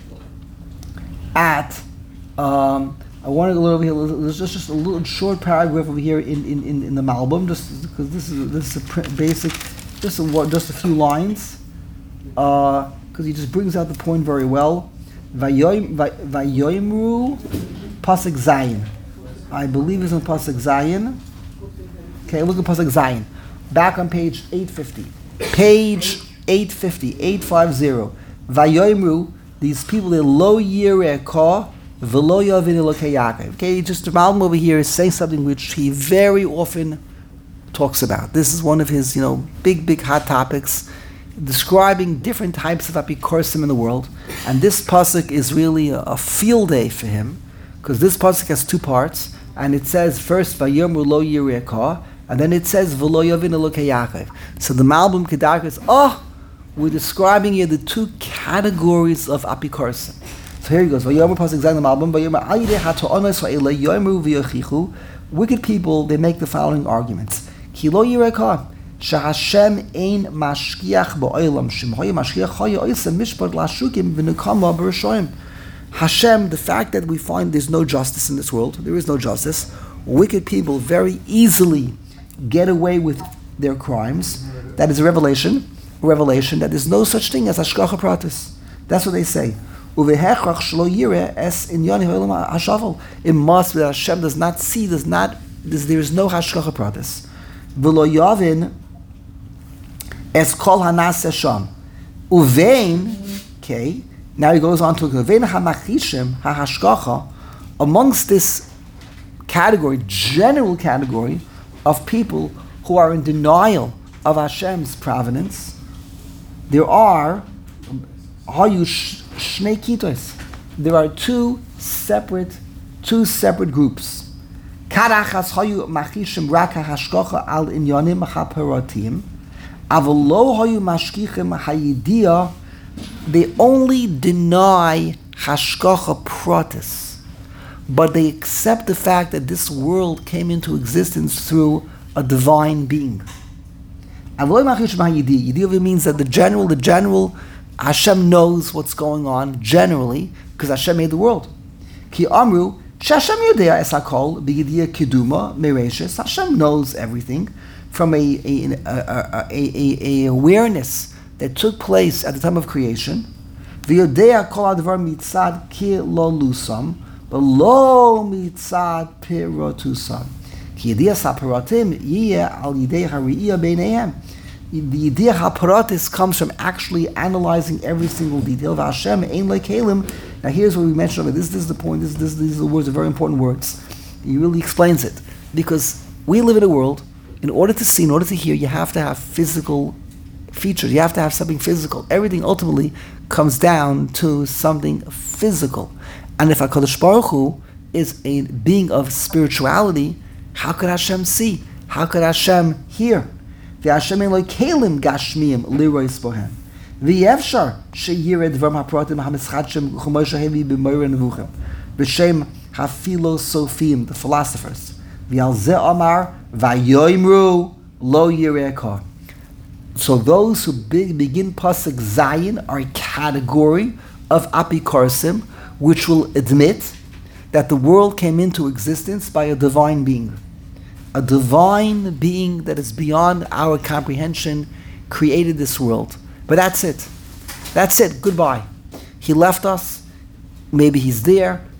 at. I want to go over here. There's just a little short paragraph over here in the Malbim, just because this is a basic, just a few lines, because he just brings out the point very well. Vayoimru Pasuk Zayin. I believe it's on Pasuk Zayin. Okay, look at Pasuk Zayin. Back on page 850. Page 850. Vayoimru, these people, they're lo yireh ka v'lo yavin Elokei Yaakov. Okay, just the Malbim over here is saying something which he very often talks about. This is one of his, big hot topics, describing different types of apikorsim in the world. And this pasuk is really a field day for him, because this pasuk has two parts, and it says first Vayomru lo yireh ka, and then it says v'lo yavin Elokei Yaakov. So the Malbim Kedarka is, we're describing here the two categories of apikorsim. So here he goes. Wicked people, they make the following arguments. Hashem, the fact that we find there's no justice in this world, there is no justice. Wicked people very easily get away with their crimes. That is a revelation that there's no such thing as hashgacha pratis. That's what they say. It must be that Hashem does not see, there is no hashgacha pratis. V'lo yavin es kol hanas Hashem. Uvein, okay, now he goes on to uvein hamachishim hahashgacha, amongst this category, general category of people who are in denial of Hashem's providence, there are there are two separate groups. Karachas hayu machishim rak hashgacha al inyanim haparatim, avolo hayu mashkichim hayidia. They only deny hashgacha pratis, but they accept the fact that this world came into existence through a divine being. Avolo machishim hayidi. Yidia means that the general. Hashem knows what's going on generally because Hashem made the world. Ki amru Hashem yodea es hakol b'yediyah kiduma mereishis. Hashem knows everything from a awareness that took place at the time of creation. V'yodea kol advar mitzad ki lo lusam, but lo mitzad pirotusam. Ki yediyah saparatim yiyeh al yidei hariyah beinayim. The idea haparatis comes from actually analyzing every single detail of Hashem. Ein lekelim. Now here's what we mentioned. This is the point. These words are very important words. He really explains it, because we live in a world. In order to see, in order to hear, you have to have physical features. You have to have something physical. Everything ultimately comes down to something physical. And if HaKadosh Baruch Hu is a being of spirituality, how could Hashem see? How could Hashem hear? V'Hashem ein lo kelim gashmiyim lirois bohem. V'yevshar sheyireh dvarim hapratim hamischadshim chumay shehevi b'moira nevuchim. B'shem hafilosofim, the philosophers. V'al ze amar vayoimru lo yireh ka. So those who begin Pasuk Zayin are a category of apikorsim, which will admit that the world came into existence by a divine being. A divine being that is beyond our comprehension created this world. But that's it. That's it. Goodbye. He left us. Maybe he's there.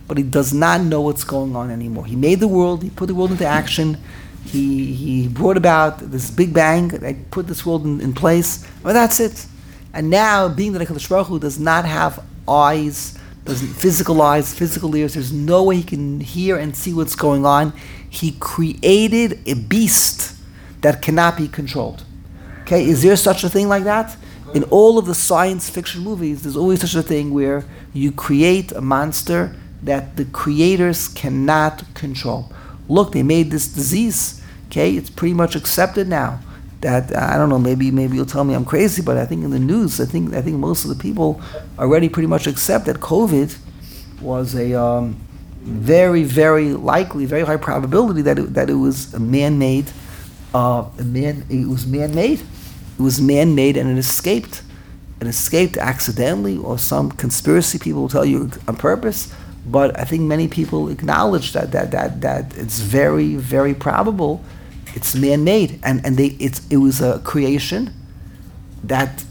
but he does not know what's going on anymore. He made the world, he put the world into action, he brought about this big bang, that put this world in place, but that's it. And now, being that HaKadosh Baruch Hu does not have eyes, physical eyes, physical ears, there's no way he can hear and see what's going on. He created a beast that cannot be controlled. Okay, is there such a thing like that? In all of the science fiction movies, there's always such a thing where you create a monster that the creators cannot control. Look, they made this disease. Okay, it's pretty much accepted now. That I don't know. Maybe you'll tell me I'm crazy, but I think in the news, I think most of the people already pretty much accept that COVID was a very, very likely, very high probability that it was a man-made. It was man-made. It was man-made, and it escaped. It escaped accidentally, or some conspiracy people will tell you on purpose. But I think many people acknowledge that it's very, very probable. It's man-made, and it was a creation that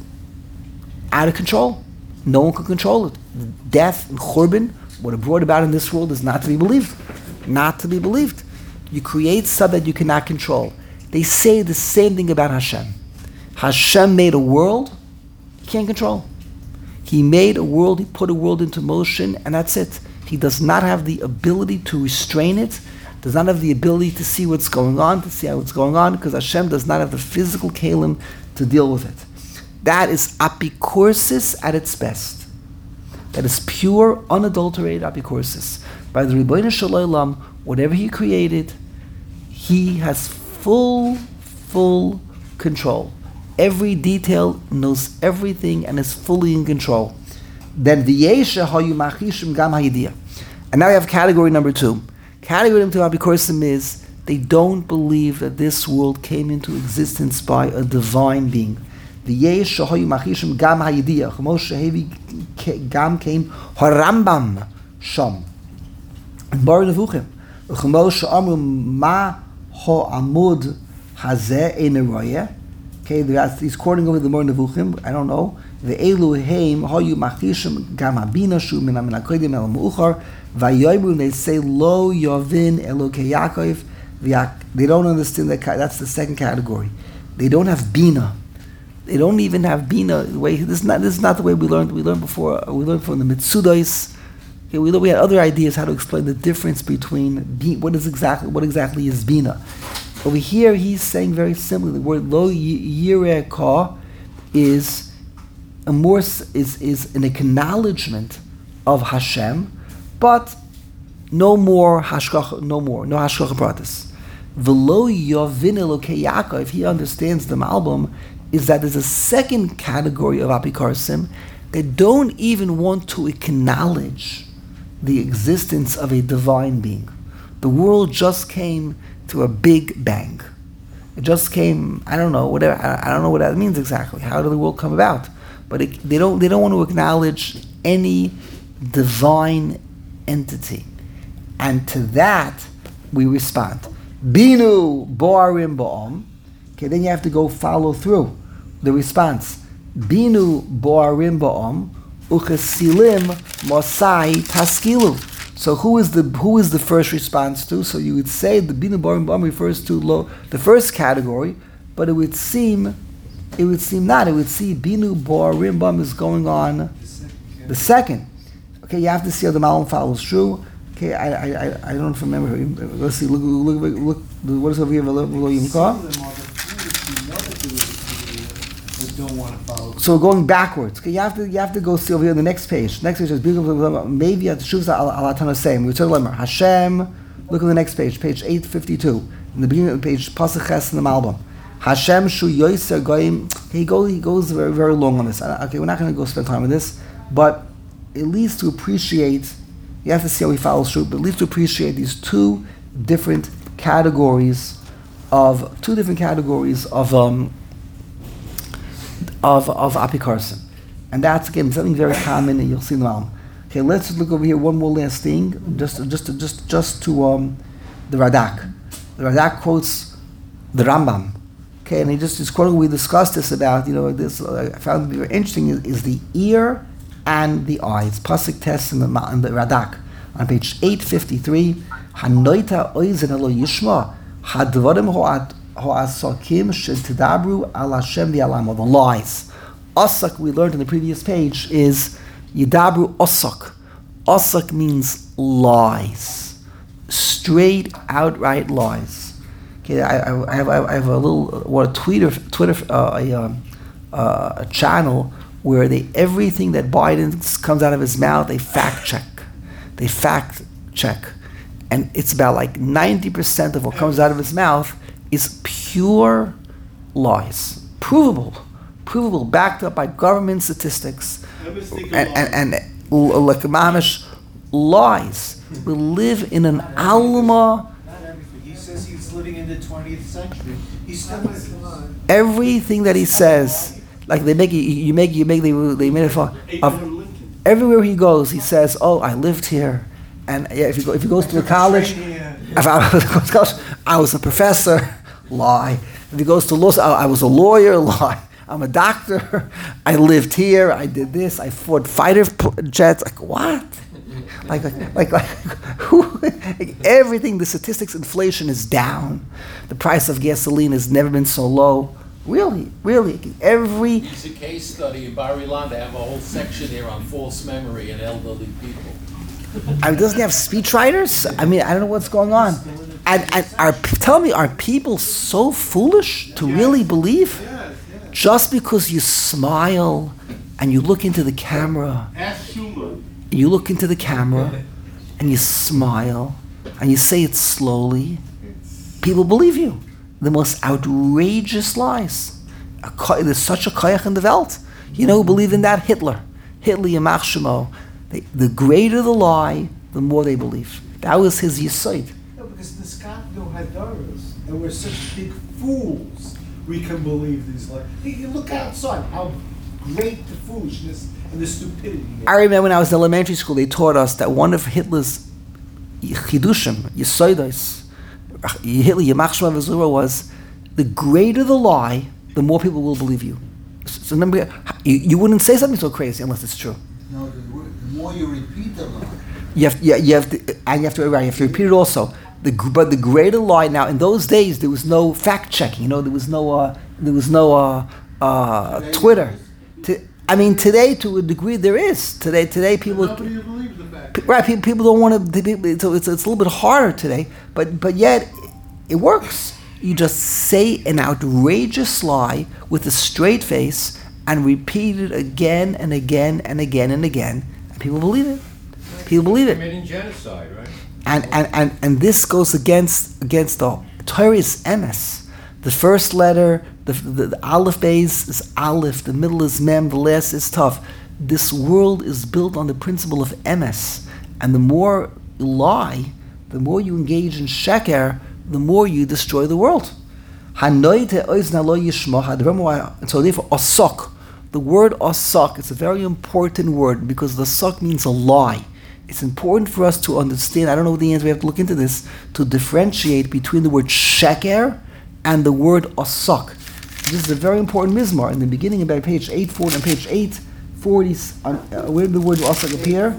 out of control. No one could control it. Death and churban, what it brought about in this world, is not to be believed. Not to be believed. You create something that you cannot control. They say the same thing about Hashem. Hashem made a world he can't control. He made a world, he put a world into motion, and that's it. He does not have the ability to restrain it, does not have the ability to see what's going on, to see how it's going on, because Hashem does not have the physical kalim to deal with it. That is apikorsis at its best. That is pure, unadulterated apikorsis. By the Ribbono Shel Olam, whatever he created, he has full control. Every detail, knows everything, and is fully in control. Then v'yesha hayu machishim gam hayidiyah. And now we have category number 2. Category number 2 of Apikorsim is they don't believe that this world came into existence by a divine being. V'yesha hayu machishim gam hayidiyah. Chmos shehevi gam came harambam sham. And Bar Nevuchim. Chmos she'amru ma ha'amud hazeh ein royeh. Okay, he's quoting over the Bar Nevuchim. I don't know. Ve'elu heim hayu machishim gam habina shu min hakodim el meuchar vayoymu. They say lo yovin Elokei Yaakov. They don't understand that. That's the second category. They don't have bina. They don't even have bina. The way this is not the way we learned. We learned before. We learned from the Mitzudos. Okay, we had other ideas how to explain the difference between what exactly is bina. Over here, he's saying very simply the word lo yireh ka is an acknowledgement of Hashem, but no hashgacha pratis. V'lo yovin Elokei Yaakov, he understands the Malbim, is that there's a second category of apikarsim that don't even want to acknowledge the existence of a divine being. The world just came to a big bang. It just came, I don't know what that means exactly. How did the world come about? But they don't want to acknowledge any divine entity. And to that, we respond. Binu bo'arim ba'om. Okay, then you have to go follow through the response. Binu bo'arim ba'om uchesilim mosai taskilu. So who is the first response to? So you would say the binu bo'arim ba'om refers to the first category, but it would seem not. It would see binu bo'arim ba'om is going on the second. Okay, you have to see how the Malbim follows through. Okay, I don't remember. Let's see. Look. What is over here? Don't want to follow. So we're going backwards. Okay, you have to go see over here on the next page. Next page is maybe at Shuvza al Atana same. We turn lemmer Hashem. Look at the next page, page 852. In the beginning of the page, Pasuk Ches in the Malbim. Hashem shu yoser goyim. He goes very, very long on this. Okay, we're not going to go spend time on this, but at least to appreciate. You have to see how he follows through, but at least to appreciate these two different categories of apikarsim, and that's again something very common, and you'll see in the Malbim. Okay, let's look over here. One more last thing, just to the Radak. The Radak quotes the Rambam. Okay, and he's quoting. We discussed this about this. I found very interesting is the ear and the eye. It's pasuk test in the Radak. on page 853, Hanoita oizen elo yishma, hadvarim ho'asakim shetidabru al Hashem v'alamo, the lies. Asak, we learned in the previous page, is Yidabru Asak. Asak means lies. Straight, outright lies. Okay, I have a little, a channel where everything that Biden comes out of his mouth, they fact check. And it's about like 90% of what comes out of his mouth is pure lies. Provable, backed up by government statistics, and like mamish lies. We live in an alma. Not everything. He says he's living in the 20th century. He's still Everything that he says, like they made it fun. Everywhere he goes, he says, "Oh, I lived here," and if he goes to a college, I was a professor. Lie. If he goes to law, I was a lawyer. Lie. I'm a doctor. I lived here. I did this. I fought fighter jets. Like what? Like who? Like everything. The statistics, inflation is down. The price of gasoline has never been so low. Really. Every. It's a case study in Bar Ilan. They have a whole section here on false memory and elderly people. Doesn't he have speechwriters? I mean, I don't know what's going on. And tell me, are people so foolish to really believe? Just because you smile and you look into the camera, you look into the camera and you smile and you say it slowly, people believe you. The most outrageous lies. There's such a koyach in the Welt. You know who believed in that? Hitler, Yamach Shemo. The greater the lie, the more they believe. That was his yisoid. No, because the Skotno Hadaras, and we're such big fools, we can believe these lies. You look outside, how great the foolishness and the stupidity is. I remember when I was in elementary school, they taught us that one of Hitler's chidushim, yisoidos, Hitler Yamach Shema V'Zura, was the greater the lie, the more people will believe you. So remember, you wouldn't say something so crazy unless it's true. No, the more you repeat the lie. You have to repeat it also. But the greater lie. Now, in those days, there was no fact checking. There was no Twitter. Today, to a degree, there is. Today, people. Nobody believes the fact. Right, people don't want to. So it's a little bit harder today, but yet it works. You just say an outrageous lie with a straight face and repeat it again and again and again and again, and people believe it. Committing genocide, right? And this goes against the Torah is emes. The first letter, the aleph base is aleph, the middle is mem, the last is tough. This world is built on the principle of emes, and the more you lie, the more you engage in sheker, the more you destroy the world. So therefore, asok, the word asok, it's a very important word because the asok means a lie. It's important for us to understand, I don't know the answer, we have to look into this, to differentiate between the word sheker and the word asok. This is a very important mizmar. In the beginning, about page 840, on page 840, where did the word asok appear?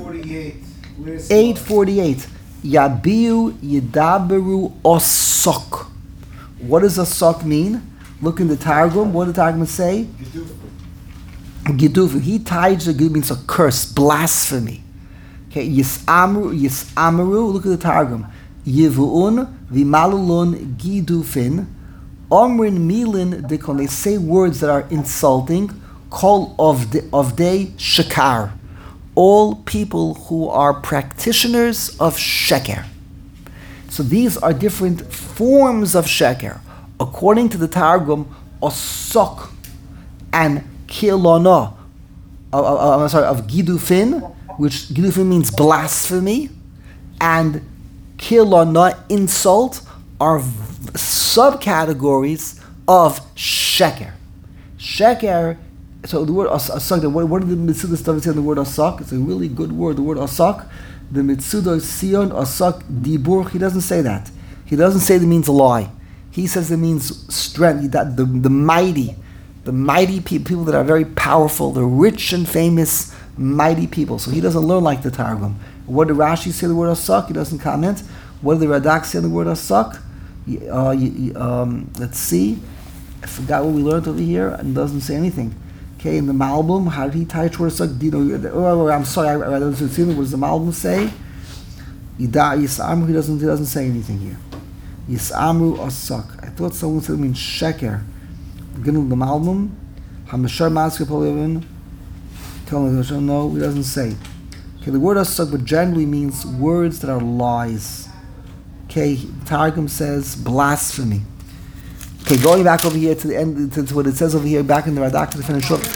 848. Yabiu yidaberu asok. What does asok mean? Look in the Targum. What did the Targum say? Giduf. He tied the gid means a curse, blasphemy. Okay, Yisamaru, look at the Targum. Yivuun vimalulun gidufin. Omrin milin dikon. They say words that are insulting. Kol of day shakar. All people who are practitioners of sheker. So these are different forms of sheker. According to the Targum, osok and kilona, of gidufin, which gidufin means blasphemy, and kilona, insult, are subcategories of sheker. Sheker. So the word asak, what did the Mitzudah study say on the word asak? It's a really good word, the word asak. The Mitzudah Sion asak dibur, he doesn't say that. He doesn't say that it means a lie. He says it means strength, the mighty people that are very powerful, the rich and famous, mighty people. So he doesn't learn like the Targum. What did Rashi say the word asak? He doesn't comment. What did the Radak say the word asak? Let's see. I forgot what we learned over here, and it doesn't say anything. Okay, in the Malbim, how did he tie word asak? I'm sorry, I don't see what does the Malbim say? Yisamru, he doesn't say anything here. Yisamru asak. I thought someone said it means sheker. Beginning of the Malbim, Hamashar Masker Polivin. Tell me, no, he doesn't say. Okay, the word asak, but generally means words that are lies. Okay, Targum says blasphemy. Okay, going back over here to the end, to what it says over here, back in the Radak to finish up.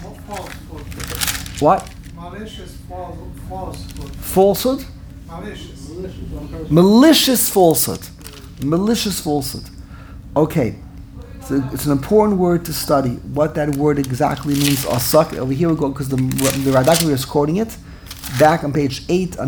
What? Malicious falsehood. Falsehood? Malicious. Malicious falsehood. Malicious falsehood. Okay, so it's an important word to study. What that word exactly means. Asak. Over here we go because the Radak is quoting it. Back on page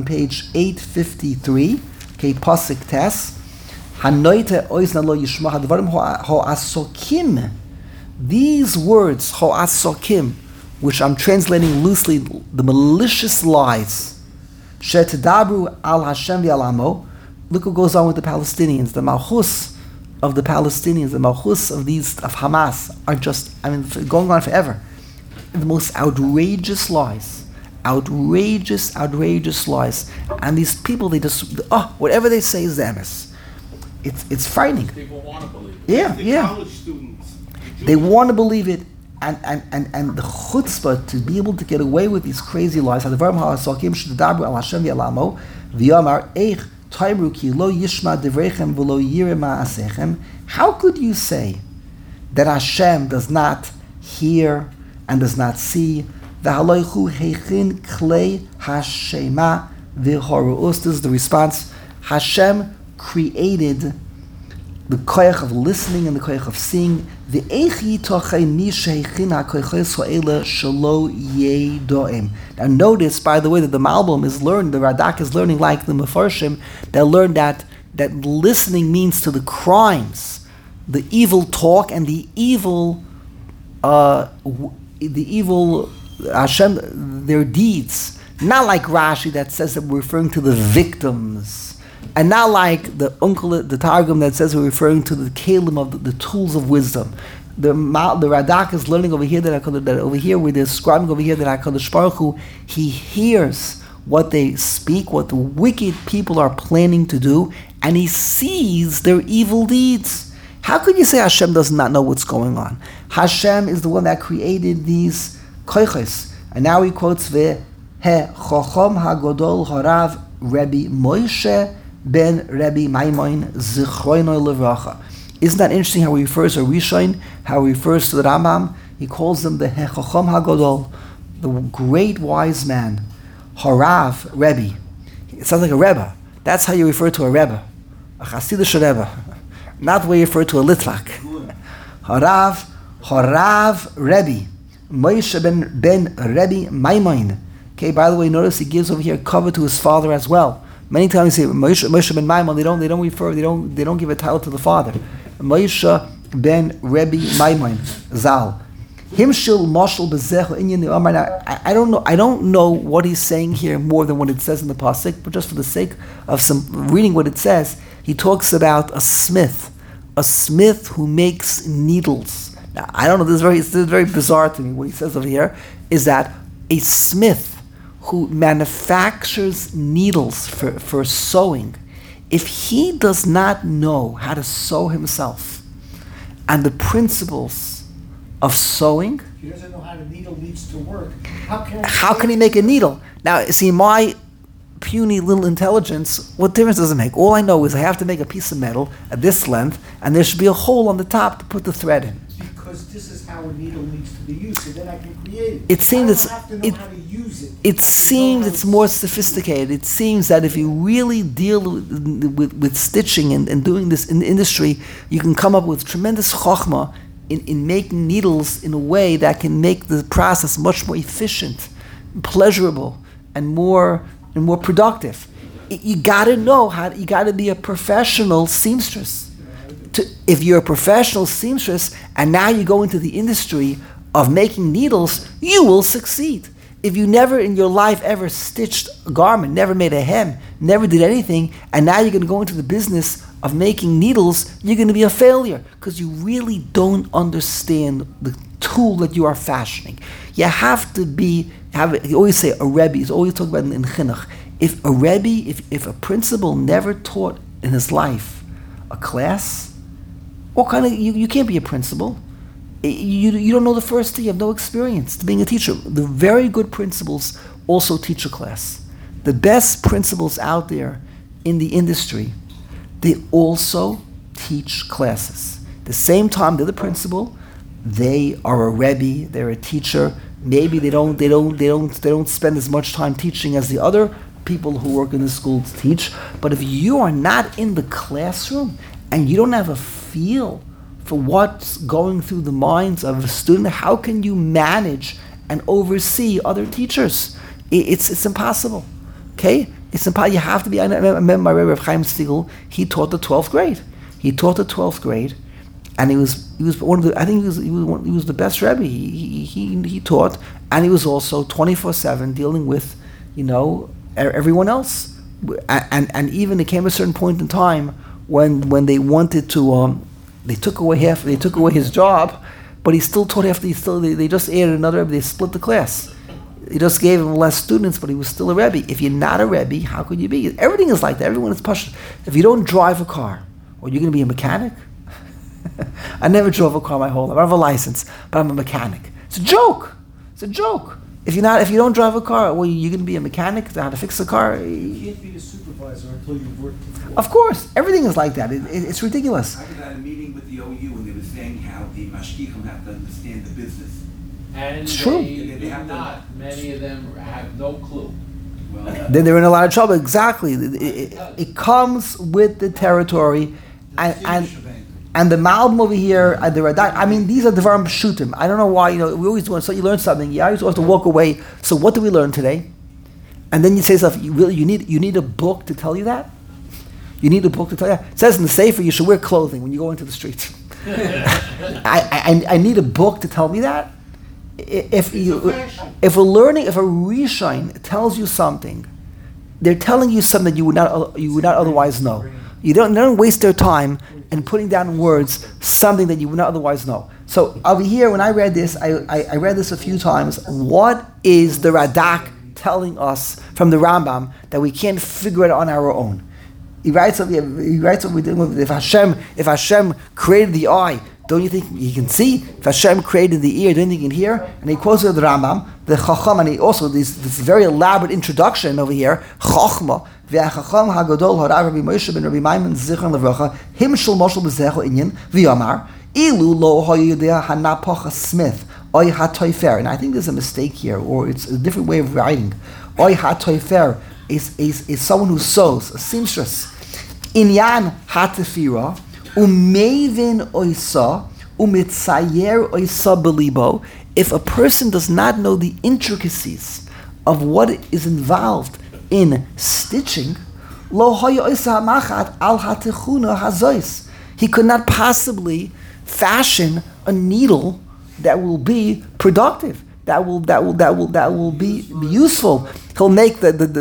853. Okay, pasuk tes. Hanoite oizna lo yishma hadvarim ho'asokim. These words ho'asokim, which I'm translating loosely, the malicious lies. Shetadabru al Hashem v'alamo. Look what goes on with the Palestinians. The malchus of the Palestinians, the malchus of Hamas are just, going on forever. The most outrageous lies. Outrageous lies. And these people, they just, whatever they say is the emes. It's frightening. People want to believe it. Yeah. College students. They want to believe it, and the chutzpah to be able to get away with these crazy lies. How could you say that Hashem does not hear and does not see? This is the response. Hashem created the koyach of listening and the koyach of seeing. Now notice, by the way, that the Malbim is learned, the Radak is learning like the Mefarshim, that learn that listening means to the crimes, the evil talk and the evil Hashem, their deeds. Not like Rashi that says that we're referring to the victims. And not like the Targum that says we're referring to the kalim of the tools of wisdom. The Radak is learning over here that over here we're describing over here that HaKadosh Baruch Hu, he hears what they speak, what the wicked people are planning to do, and he sees their evil deeds. How could you say Hashem does not know what's going on? Hashem is the one that created these koiches. And now he quotes He Chochom HaGodol Harav Rabbi Moshe ben Rabbi Maimon Zichroino Levracha. Isn't that interesting how he refers to Rishon, how he refers to the Rambam? He calls them the Hechacham HaGodol, the great wise man. Harav Rebbe. It sounds like a Rebbe. That's how you refer to a Rebbe. A Hasidic Rebbe. Not the way you refer to a Litvak. Harav Rebbe. Moshe ben Rebbe Maimon. Okay, by the way, notice he gives over here cover to his father as well. Many times you say Moshe ben Maimon, they don't give a title to the father. Moshe ben Rebbe Maimon Zal. Himshil Moshel Bezechu Inyan the Amar. I don't know what he's saying here more than what it says in the pasuk, but just for the sake of some reading what it says, he talks about a smith who makes needles. Now I don't know. This is very bizarre to me. What he says over here is that a smith who manufactures needles for sewing, if he does not know how to sew himself and the principles of sewing, He doesn't know how the needle needs to work. how can he make a needle? Now, see, my puny little intelligence, what difference does it make? All I know is I have to make a piece of metal at this length, and there should be a hole on the top to put the thread in. Because this is how a needle needs to be used, so then I can create it. It seems I it's don't have to know how to use it. it seems it's more sophisticated. It seems that if you really deal with stitching and doing this in the industry, you can come up with tremendous chokhmah in making needles in a way that can make the process much more efficient, pleasurable, and more productive. You gotta know you gotta be a professional seamstress. If you're a professional seamstress and now you go into the industry of making needles, you will succeed. if you never in your life ever stitched a garment, never made a hem, never did anything, and now you're going to go into the business of making needles, you're going to be a failure because you really don't understand the tool that you are fashioning. You have to you always say a Rebbe, he's always talking about in Chinuch. If a Rebbe, if a principal never taught in his life a class, what kind of, you can't be a principal. You don't know the first thing, you have no experience to being a teacher. The very good principals also teach a class. The best principals out there in the industry, they also teach classes. The same time they're the principal, they are a Rebbe, they're a teacher. Maybe they don't spend as much time teaching as the other people who work in the school to teach. But if you are not in the classroom and you don't have a feel for what's going through the minds of a student, how can you manage and oversee other teachers? It's impossible. Okay? It's impossible. You have to be. I remember my Rebbe Rav Chaim Stigl. He taught the 12th grade. And he was one of the. I think he was the best Rebbe. He taught, and he was also 24/7 dealing with, everyone else. And even it came a certain point in time when they wanted to. They took away his job, but he still taught after they just added another Rebbe, they split the class. He just gave him less students, but he was still a Rebbe. If you're not a Rebbe, how could you be? Everything is like that. Everyone is pushed. If you don't drive a car, or you're going to be a mechanic? I never drove a car my whole life. I don't have a license, but I'm a mechanic. It's a joke. If you don't drive a car, well, you're going to be a mechanic to how to fix a car. You can't be a supervisor until you've worked before. Of course, everything is like that. It's ridiculous. I was at a meeting with the OU and they were saying how the mashgichim have to understand the business. And It's true. they do not. Many of them have no clue. Well, Then they're in a lot of trouble. Exactly. It comes with the territory, and the Malbim over here, and the Radak. I mean, these are the Dvarim Pshutim. I don't know why. We always do. So you learn something. You always have to walk away. So what did we learn today? And then you say stuff. You need a book to tell you that. You need a book to tell you that. It says in the Sefer you should wear clothing when you go into the streets. I need a book to tell me that. If a Rishon tells you something, they're telling you something you would not otherwise know. You don't waste their time in putting down in words something that you would not otherwise know. So over here, when I read this, I read this a few times. What is the Radak telling us from the Rambam that we can't figure it on our own? He writes what we're dealing with. If Hashem created the eye, don't you think he can see? If Hashem created the ear, don't you think he can hear? And he quotes the Rambam, the Chacham, and he also this very elaborate introduction over here. Chachma ve'Chacham hagadol harav Rabbi Moshe ben Rabbi Maimon zichron levracha himshul moshel b'zecho inyan v'yamar ilu lo hayudea hanapocha smith oy hatoifer. And I think there's a mistake here, or it's a different way of writing. Oy hatoifer is someone who sews, a seamstress. Inyan hatefira. Umevin oisa, umitzayer oisa belibo. If a person does not know the intricacies of what is involved in stitching, lo haya oisa hamachat al hatechuna hazois. He could not possibly fashion a needle that will be productive, that will be useful. He'll make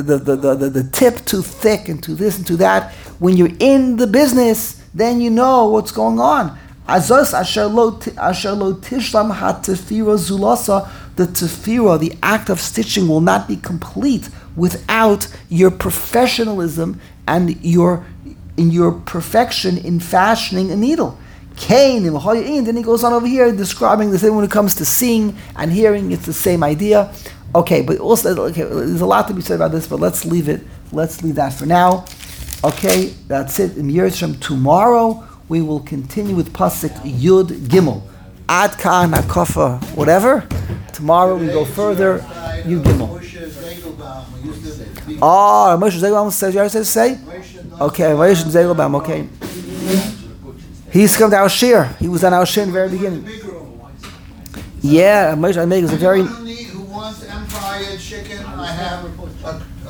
the tip too thick and to this and to that. When you're in the business, then you know what's going on. Azos asher lo tishlam hatefira zulasa. The tefira, the act of stitching, will not be complete without your professionalism and your perfection in fashioning a needle. Then he goes on over here describing the same when it comes to seeing and hearing. It's the same idea. Okay, but also there's a lot to be said about this, but let's leave it. Let's leave that for now. Okay, that's it. In Yerushalayim tomorrow we will continue with Pasuk Yud Gimel. Ad Kan Hakofa, whatever. Tomorrow we go further. Yud Gimel. Oh, Moshe Zegelbaum says. You ever say? Okay, Moshe Zegelbaum. Okay. He's come to our shir. He was on our shir in the very beginning. Yeah, Moshe Zegelbaum is a very